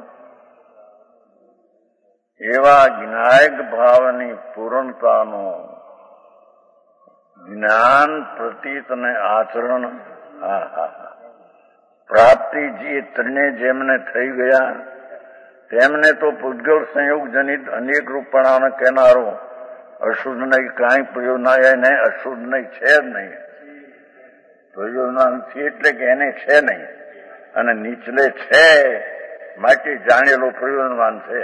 એવા જ્ઞાયક ભાવની પૂર્ણતાનો જ્ઞાન પ્રતીત અને આચરણ પ્રાપ્તિ જે ત્રણે જેમને થઈ ગયા તેમને તો પૂતગલ સંયોગજનિત અનેક રૂપણાને કહેનારો અશુદ્ધ નહીં, કાંઈ પ્રયોજના નહીં, અશુદ્ધ નહીં છે જ નહીં, પ્રયોજના નથી એટલે કે એને છે નહીં, અને નીચલે છે માટે જાણેલો પ્રયોજનવાન છે.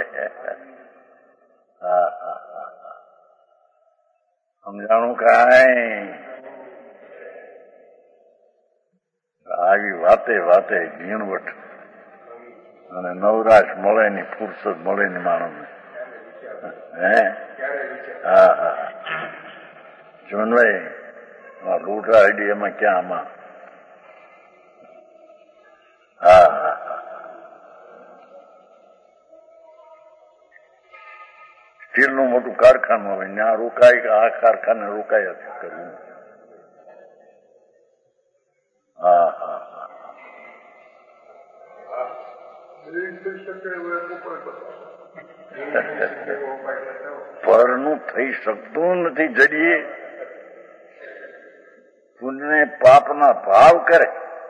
હા હા હા, સમજાણું કાંઈ? આવી વાતે વાતે ઝીણવટ અને નવરાશ મળે ની, ફુરસદ મળે ની માણસને. હે હા હા, જોનભાઈ લોટા આઈડી એમાં ક્યાં આમાં? હા હા હા, સ્ટીલનું મોટું કારખાનું હોય ત્યાં રોકાય કે આ કારખાને રોકાય કરવું. હા હા હા, પરનું થઈ શકતું નથી. જડીએ પુણ્ય પાપના ભાવ કરે,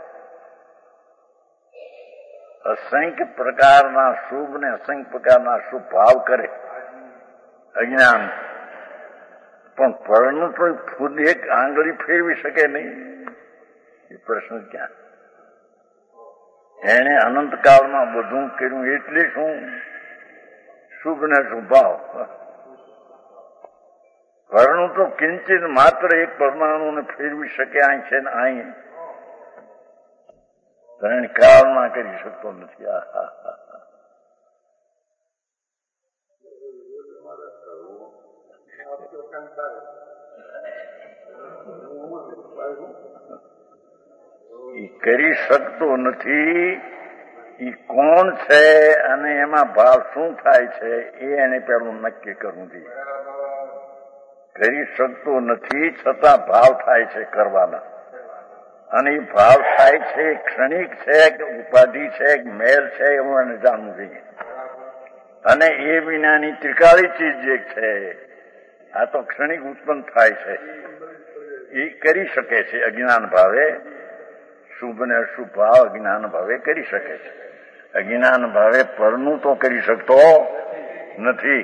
અસંખ્ય પ્રકારના શુભ ને અસંખ્ય પ્રકારના શુભ ભાવ કરે અજ્ઞાન, પણ પરનું તો ખુદ એક આંગળી ફેરવી શકે નહીં. એ પ્રશ્ન ક્યાં? એને અનંતકાળમાં બધું કર્યું એટલે શું? શુભ ને શુભ ભાવ. પરનું તો કિંચિત માત્ર એક પરમાણુને ફેરવી શકે અહીં છે ને અહીં, ત્રણ કાળમાં કરી શકતો નથી. આ હા હા, ઈ કરી શકતો નથી. ઈ કોણ છે અને એમાં ભાવ શું થાય છે એ એને પેલું નક્કી કરવું જોઈએ. કરી શકતો નથી છતાં ભાવ થાય છે કરવાના, અને એ ભાવ થાય છે ક્ષણિક છે કે ઉપાધિ છે કે મેલ છે એવું એને જાણવું જોઈએ. અને એ વિનાની ત્રિકાળી ચીજ જે છે આ તો ક્ષણિક ઉત્પન્ન થાય છે, એ કરી શકે છે અજ્ઞાન ભાવે. શુભ ને અશુભ ભાવ અજ્ઞાન ભાવે કરી શકે છે. અજ્ઞાન ભાવે પરનું તો કરી શકતો નથી.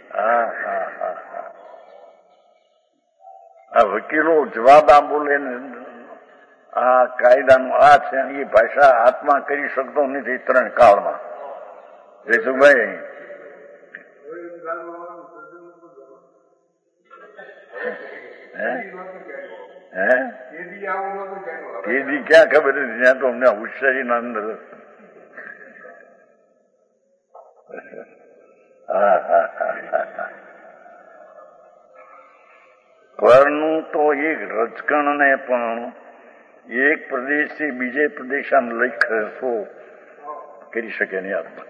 આ વકીલો જવાબ આ બોલે ને આ કાયદાનું આ છે એ ભાષા આત્મા કરી શકતો નથી 3 કાળમાં. જયસુભાઈ તેદી ક્યાં ખબર હતી, ત્યાં તો અમને હોશિયારી ના અંદર. પરનું તો એક રજકણને પણ એક પ્રદેશથી બીજે પ્રદેશ આમ લઈ ખસો કરી શકે નહીં આત્મા.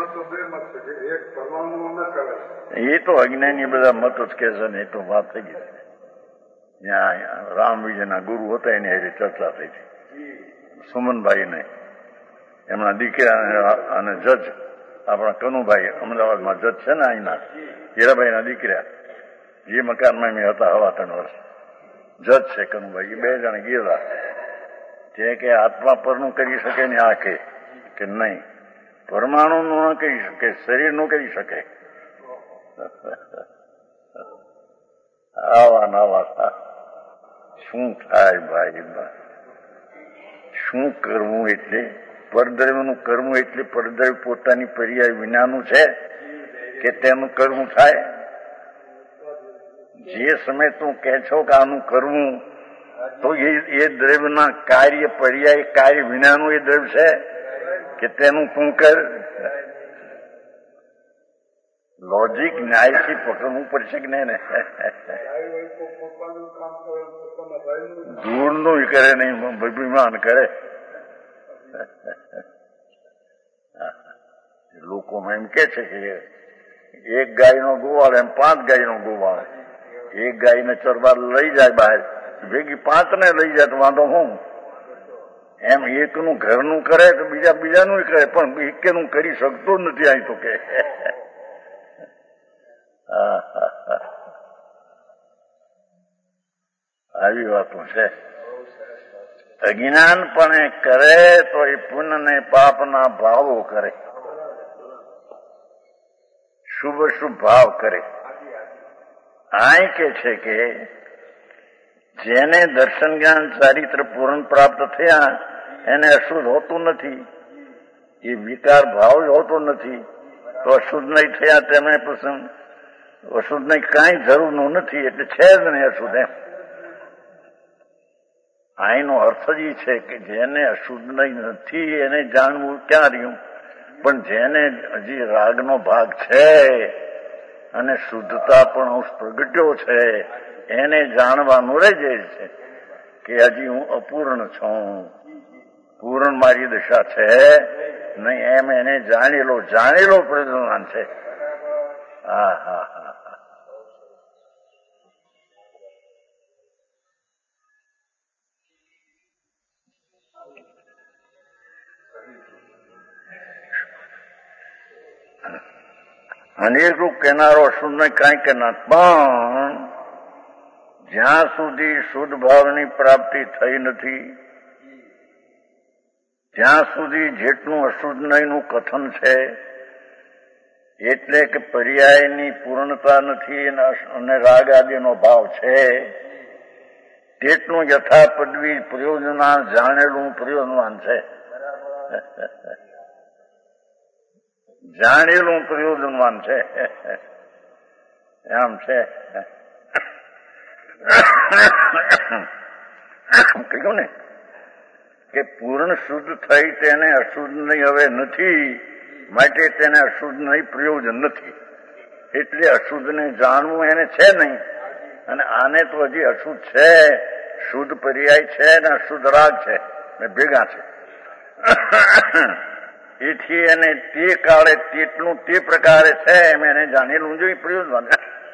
એ તો અજ્ઞાની બધા મત જ કે છે ને, એ તો વાત થઈ ગઈ. ત્યાં રામ વિજયના ગુરુ હતા એની હારે ચર્ચા થઈ હતી. સુમનભાઈ ને એમના દીકરા અને જજ આપણા કનુભાઈ અમદાવાદમાં જજ છે ને અહીંના હીરાભાઈ ના દીકરા, જે મકાનમાં મેં હતા હવા 3 વર્ષ જજ છે કનુભાઈ. એ 2 જણ ગયેલા તે કે આત્મા પરનું કરી શકે ને આ કે નહીં, પરમાણુ નું ન કરી શકે, શરીર નું કરી શકે. આવા નવા શું થાય ભાઈ, શું કરવું? એટલે પરદ્રવ્યનું કરવું એટલે પરદ્રવ્ય પોતાની પર્યાય વિનાનું છે કે તેનું કરવું થાય? જે સમય તું કહે છો કે આનું કરવું, તો એ દ્રવ્યના કાર્ય પર્યાય કાર્ય વિનાનું એ દ્રવ્ય છે કે તેનું તું કર? લોજિક ન્યાયથી પકડવું પડશે કે નહીં ને? ધૂળનું કરે નહીં, અભિમાન કરે. લોકોમાં એમ કે છે કે એક ગાયનો ગોવાળ એમ 5 ગાયનો ગોવાળ, એક ગાયને ચરવા લઈ જાય બહાર, ભેગી 5 ને લઈ જાય તો વાંધો હું? એમ એકનું ઘરનું કરે તો બીજાનું કરે, પણ એકેનું કરી શકતો નથી. અહીં તો કે આવી વાતો છે. અજ્ઞાનપણે કરે તો એ પુણ્ય ને પાપના ભાવો કરે, શુભ શુભ ભાવ કરે. આ કે છે કે જેને દર્શન જ્ઞાન ચારિત્ર પૂર્ણ પ્રાપ્ત થયા એને અશુદ્ધ હોતું નથી, એ વિકાર ભાવ હોતો નથી, તો અશુદ્ધ નહીં થયા તેમને પ્રસંગ અશુદ્ધ નહીં કાંઈ જરૂરનું નથી, એટલે છે જ નહીં અશુદ્ધ. એમ આનો અર્થ જ છે કે જેને અશુદ્ધ નહીં નથી એને જાણવું ક્યાં રહ્યું, પણ જેને હજી રાગનો ભાગ છે અને શુદ્ધતા પણ અંશ પ્રગટ્યો છે એને જાણવાનું રહી જાય છે કે હજી હું અપૂર્ણ છું, પૂર્ણ મારી દશા છે નહીં. એમ એને જાણેલો પ્રજ્ઞાન છે. હા. અનેક રૂપ કહેનારો અશુદ્ધ ને કાંઈ કહેનાર, પણ જ્યાં સુધી શુદ્ધ ભાવની પ્રાપ્તિ થઈ નથી ત્યાં સુધી જેટલું અશુદ્ધ નહીંનું કથન છે, એટલે કે પર્યાયની પૂર્ણતા નથી અને રાગ આદિનો ભાવ છે, તેટલું યથા પદવી પ્રયોજના જાણેલું પ્રયોજનવાન છે. જાણેલું પ્રયોજનવાન છે. એમ છે. કહ્યું ને કે પૂર્ણ શુદ્ધ થઈ તેને અશુદ્ધ નહીં હવે નથી, માટે તેને અશુદ્ધ નહીં પ્રયોજન નથી. એટલે અશુદ્ધને જાણવું એને છે નહીં, અને આને તો હજી અશુદ્ધ છે, શુદ્ધ પર્યાય છે ને અશુદ્ધ રાગ છે ને ભેગા છે. એથી એને તે કાળે તેટલું તે પ્રકારે છે એમ એને જાણેલું જોઈએ પ્રયોજન.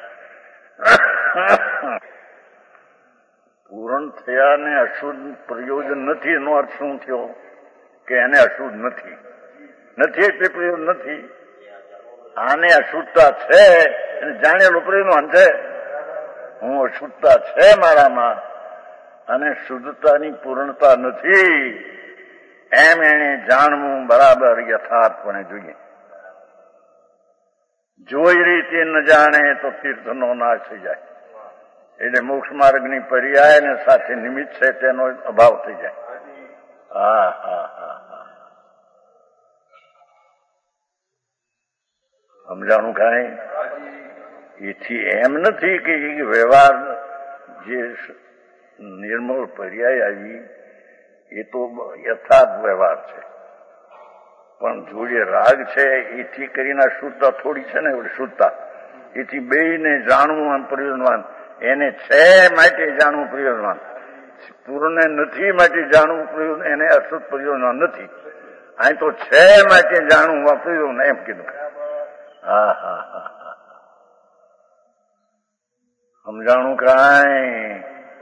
પૂર્ણ થયા ને અશુદ્ધ પ્રયોજન નથી એનો અર્થ શું થયો? કે એને અશુદ્ધ નથી એટલે પ્રયોજન નથી. આને અશુદ્ધતા છે એને જાણેલું પ્રયોજન છે. હું અશુદ્ધતા છે મારામાં અને શુદ્ધતાની પૂર્ણતા નથી, એમ એને જાણવું બરાબર યથાર્થપણે જોઈએ. જોઈ રીતે ન જાણે તો તીર્થનો નાશ થઈ જાય. એટલે મોક્ષ માર્ગની પર્યાય અને સાથે નિમિત્ત છે તેનો અભાવ થઈ જાય. હા હા હા હા, સમજાણું કાંઈ? એથી એમ નથી કે વ્યવહાર જે નિર્મળ પર્યાય આવી એ તો યથાર્થ વ્યવહાર છે, પણ જોડે રાગ છે એથી કરીને શુદ્ધતા થોડી છે ને, શુદ્ધતા એથી બેયને જાણવું અને પ્રયોજનવાન. એને છે માટે જાણવું પ્રયોજનવાન, પૂર્ણને નથી માટે જાણવું પ્રયોજન, એને અશુદ્ધ પ્રયોજનવાન નથી. અહીં તો છે માટે જાણવું પ્રયોજન એમ કીધું. હા હા હા હા, સમજાણું કાંઈ?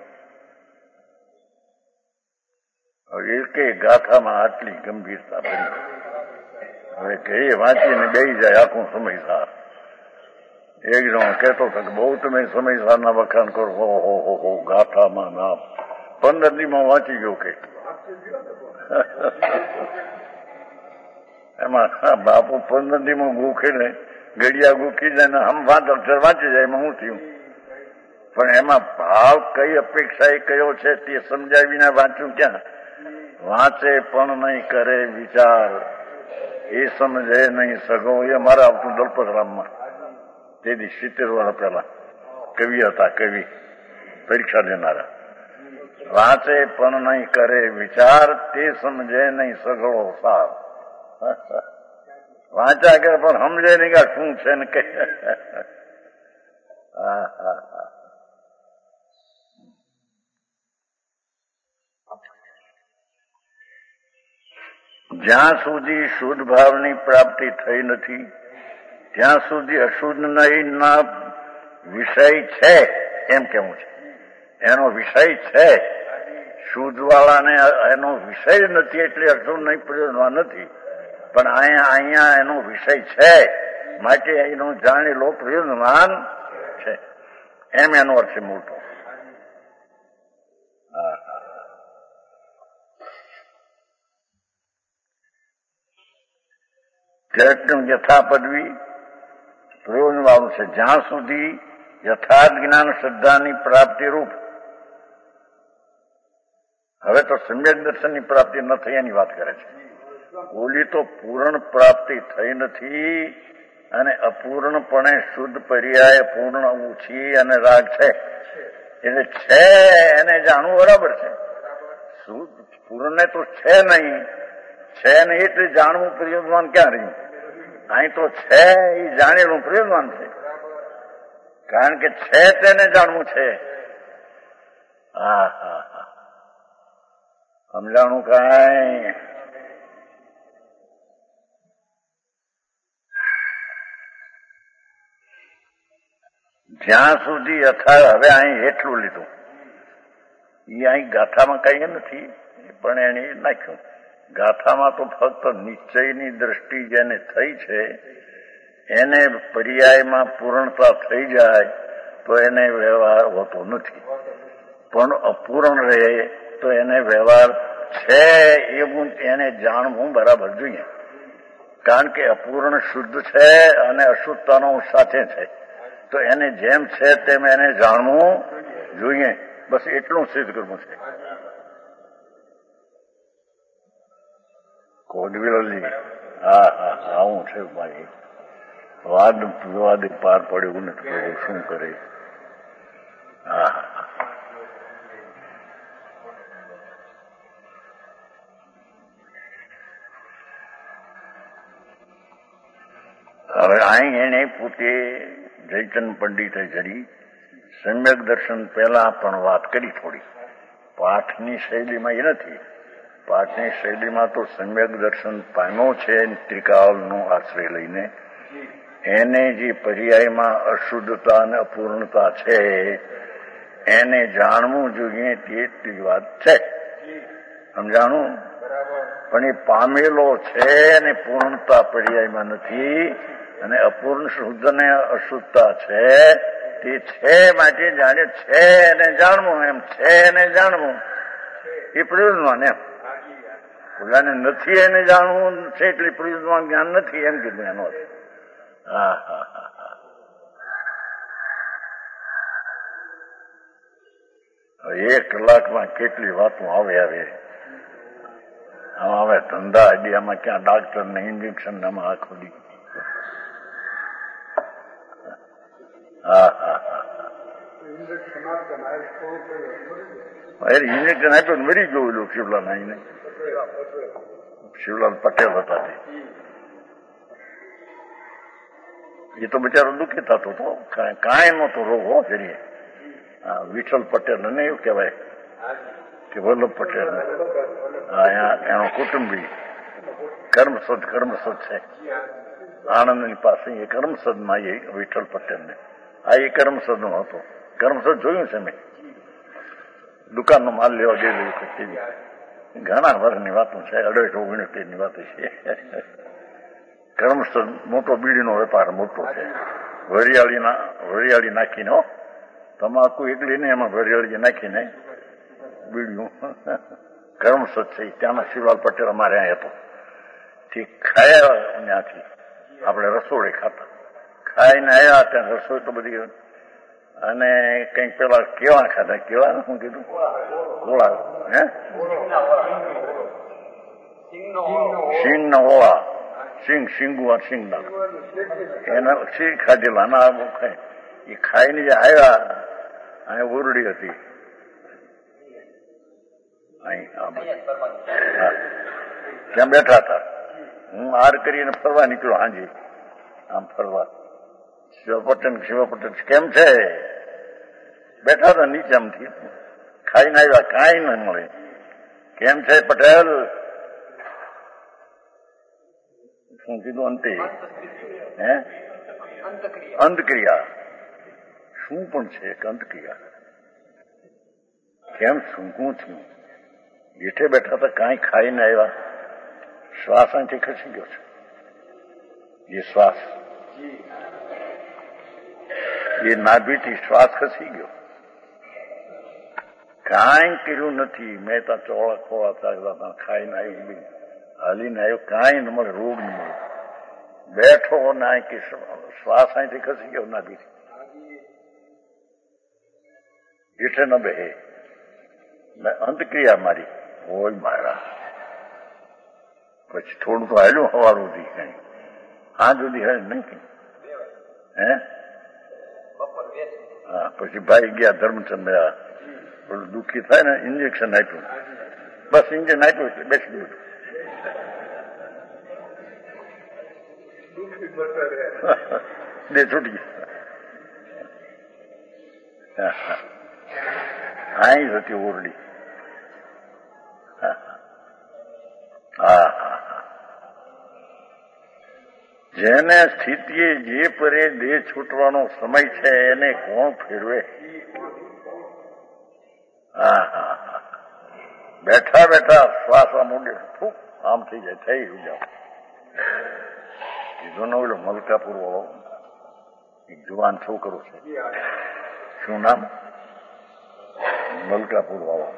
હવે એકેય ગાથામાં આટલી ગંભીરતા બની. હવે કઈ વાંચીને બેસી જાય આખું સમયસાર. એક જણો કહેતો હતો કે બહુ તમે સમયસારના વખાણ કરો. હો ગાથામાં નામ 15 દીમાં વાંચી ગયો કે એમાં બાપુ 15 દીમાં ગોખીને ઘડિયા ગોખી જાય ને હમ 5 અક્ષર વાંચી જાય. એમાં શું થયું? પણ એમાં ભાવ કઈ અપેક્ષા એ કયો છે તે સમજાવીને વાંચ્યું ક્યાં? વાંચે પણ નહીં કરે વિચાર, એ સમજે નહીં સગો. એ મારા આવતું દલપતરામમાં તેથી 70 વર્ષ પહેલા કવિ હતા, કવિ પરીક્ષા દેનારા. વાંચે પણ નહીં કરે વિચાર, તે સમજે નહીં સગળો સાર. વાંચ્યા કરે પણ સમજે નહીં કે શું છે ને કે. હા હા હા, જ્યાં સુધી શુદ્ધ ભાવની પ્રાપ્તિ થઈ નથી ત્યાં સુધી અશુદ્ધ નહીંના વિષય છે એમ કેવું છે. એનો વિષય છે, શુદ્ધવાળાને એનો વિષય નથી એટલે અશુદ્ધ નહીં પ્રયોજનમાં નથી. પણ અહીંયા એનો વિષય છે માટે એનો જાણેલો પ્રયોજનવાન છે એમ એનો અર્થ છે મોટો. હા, યથા પદવી પ્રયોજન વાળું છે. જ્યાં સુધી યથાર્થ જ્ઞાન શ્રદ્ધાની પ્રાપ્તિ રૂપ. હવે તો સમ્યક દર્શનની પ્રાપ્તિ ન થઈ એની વાત કરે છે. ઓલી તો પૂર્ણ પ્રાપ્તિ થઈ નથી અને અપૂર્ણપણે શુદ્ધ પર્યાય પૂર્ણ ઓછી અને રાગ છે. એટલે છે એને જાણવું બરાબર છે. શુદ્ધ પૂર્ણને તો છે નહીં એટલે જાણવું પ્રયોજનવાન ક્યાં રહ્યું? અહીં તો છે એ જાણેલું પ્રયોજનવાન છે, કારણ કે છે તેને જાણવું છે. હા હા હા, સમજાણું કાંઈ? જ્યાં સુધી હવે અહીં એટલું લીધું, એ અહીં ગાથામાં કઈ નથી પણ એને નાખ્યું. ગાથામાં તો ફક્ત નિશ્ચયની દ્રષ્ટિ જેને થઈ છે એને પર્યાયમાં પૂર્ણતા થઈ જાય તો એને વ્યવહાર હોતો નથી, પણ અપૂર્ણ રહે તો એને વ્યવહાર છે એવું એને જાણવું બરાબર જોઈએ. કારણ કે અપૂર્ણ શુદ્ધ છે અને અશુદ્ધતાનો સાથે છે, તો એને જેમ છે તેમ એને જાણવું જોઈએ. બસ એટલું સિદ્ધ કરવું છે. કોડવિલજી, હા હા, આવું છે ભાઈ. વાદ પાર પડ્યું નથી, પ્રભુ શું કરે. હા હા, હવે અહીં એને પોતે જયચંદ પંડિતે જરી સમ્યક દર્શન પહેલા પણ વાત કરી થોડી. પાઠની શૈલીમાં એ નથી. પાઠની શૈલીમાં તો સમ્યક દર્શન પામ્યો છે ત્રિકાળનો આશ્રય લઈને. એને જે પર્યાયમાં અશુદ્ધતા અને અપૂર્ણતા છે એને જાણવું જોઈએ તેટલી વાત છે. સમજાણું? પણ એ પામેલો છે અને પૂર્ણતા પર્યાયમાં નથી, અને અપૂર્ણ શુદ્ધ ને અશુદ્ધતા છે તે છે માટે જાણે છે એને જાણવું. એમ છે એને જાણવું એ પ્રયોજનવાન એમ. પોતાને નથી એને જાણવું છે એટલે પુરુષમાં જ્ઞાન નથી એમ કીધું એનો. હા હા હા હા. એક કલાકમાં કેટલી વાતો આવે આમાં હવે ધંધા આઈડિયામાં ક્યાં ડાક્ટર ને ઇન્જેક્શન આમાં આખો દી. હા હા હા. ઇન્જેક્શન આપ્યું મરી ગયું શિવલાલ. આઈને શિવલાલ પટેલ હતા તે. એ તો બિચારો દુઃખી થતો હતો, કાંઈ નહોતો રોગ હો જરીએ. હા, વિઠ્ઠલ પટેલ ને એવું કહેવાય કે વલ્લભ પટેલ, એનો કુટુંબી કર્મસદ છે આણંદની પાસે. એ કર્મસદમાં એ વિઠ્ઠલ પટેલ ને એ કર્મસદ નો હતો. કર્મસદ જોયું છે મેં, દુકાનનો માલ લેવા ગયેલું તેવી ઘણા વર્ષની વાતો છે, 18-19 ની વાતો છે. કર્મસદ મોટો બીડીનો વેપાર મોટો છે, વરિયાળી નાખીને, તમાકુ એકલી ને એમાં વરિયાળી નાખીને બીડીયું કર્મસદ છે. ત્યાંનો શિવલાલ પટેલ અમારે અહીંયા હતો. ઠીક ખાયા ત્યાંથી આપણે રસોડે ખાતા, ખાઈને આવ્યા ત્યાં રસોઈ તો બધી, અને કંઈક પેલા કેવા ખાધા, કેવા શું કીધું, ગોળા, હે સિંગના ઓળા, સિંગુઆ સિંગના એના સિંગ ખાધેલા ના ખાય. એ ખાઈને જે આવ્યા અહીંયા ઓરડી હતી ત્યાં બેઠા હતા. હું આર કરીને ફરવા નીકળ્યો હાજી, આમ ફરવા. શિવપટેલ કેમ છે? બેઠા હતા નીચે આમથી, ખાઈને આવ્યા, કાંઈ ન મળે. કેમ છે પટેલ? શું કીધું? અંતે હે અંતક્રિયા. શું પણ છે એક અંતક્રિયા? કેમ સૂંઘું છું? બેઠે બેઠા હતા, કાંઈ ખાઈને આવ્યા. શ્વાસ અહીંથી ખસી ગયો છે. એ શ્વાસ, એ નાભીથી શ્વાસ ખસી ગયો. કાંઈ કર્યું નથી. મેં ત્યાં ચોળા ખોળા ચાલતા, ખાઈને આવ્યું, હાલીને આવ્યો, કાંઈ ન મળે, રોગ ન મળે. બેઠો ના કે શ્વાસ અહીંથી ખસી ગયો નાભીથી. જેઠે ન બેહે. અંતક્રિયા મારી હોય મારા. પછી થોડું તો હાલ્યું હવાર સુધી, કઈ હા સુધી હાલ નહીં કઈ. હે હા, પછી ભાઈ ગયા ધર્મચંદ, થોડું દુઃખી થાય ને, ઇન્જેક્શન આપ્યું. બસ ઇન્જેક્શન આપ્યું એટલે બેસી ગયું. બે છૂટી ગયા. અહીં હતી ઓરડી. જેને સ્થિતિએ જે પરે દેહ છૂટવાનો સમય છે એને કોણ ફેરવે? હા હા હા. બેઠા બેઠા શ્વાસ આમ ઉડે, આમ થઈ જાય, થઈ જાવ. કીધું ને ઓલો મલકાપુર વાળો એક જુવાન છોકરો છે, શું નામ? મલકાપુર વાળો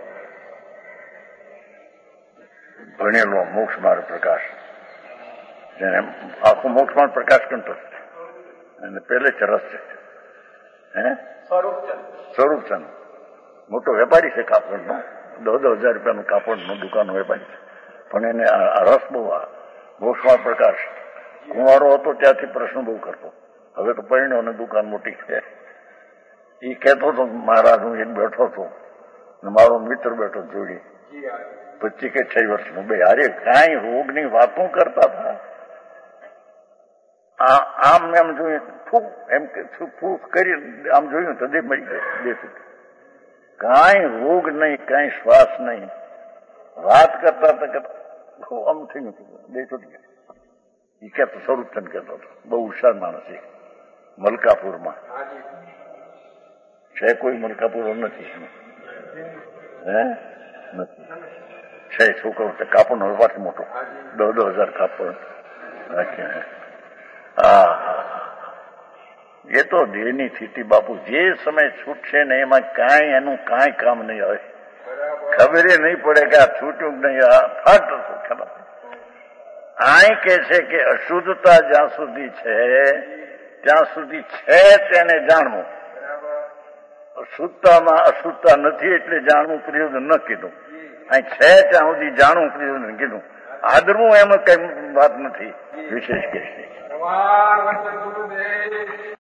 ભણેલો, મોક્ષ માર્ગ પ્રકાશ, જેને આખો મોક્ષ માર્ગ પ્રકાશ કંઠ છે, અને પહેલે જ રસ છે. હે સ્વરૂપચંદ મોટો વેપારી છે કાપડનો, 10,000 રૂપિયાનું કાપડનું દુકાનનો વેપારી છે. પણ એને રસ બહુ, મોક્ષ માર્ગ પ્રકાશ. કુંવારો હતો ત્યાંથી પ્રશ્ન બહુ કરતો, હવે તો પરિણ્યો અને દુકાન મોટી છે. એ કહેતો હતો, મહારાજ હું એક બેઠો હતો ને મારો મિત્ર બેઠો જોડી, 25 કે 26 વર્ષનો, બે હારે કાંઈ રોગની વાતો કરતા હતા. આમ એમ જોયું, ફૂક એમ કે ફૂક કરી આમ જોયું તો દેહ મરી ગયો, દેહ છૂટી. કાંઈ રોગ નહીં, કાંઈ શ્વાસ નહીં. વાત કરતા હતા, આમ થઈ ગયું, દેહ છૂટી ગયો. એ કહેતો, સ્વરૂપચંદ કહેતો હતો, બહુ હુશાર માણસ છે. મલકાપુરમાં છે કોઈ? મલકાપુર નથી. હે નથી છે. છોકરો કાપડનો વેપાર મોટો, 10,000 કાપડ રાખ્યા. હા, એ તો દેહની સ્થિતિ બાપુ, જે સમય છૂટશે ને એમાં કાંઈ એનું કાંઈ કામ નહીં આવે. ખબર નહીં પડે કે આ છૂટ્યું નહીં, આ ફાટ ખબર. અહીં કે છે કે અશુદ્ધતા જ્યાં સુધી છે ત્યાં સુધી છે તેને જાણવું. શુદ્ધતામાં અશુદ્ધતા નથી એટલે જાણવું પ્રયોજન ન કીધું. અહીં છે ત્યાં સુધી જાણવું પ્રયોજન કીધું. આદરવું એમાં કઈ વાત નથી વિશેષ કે છે.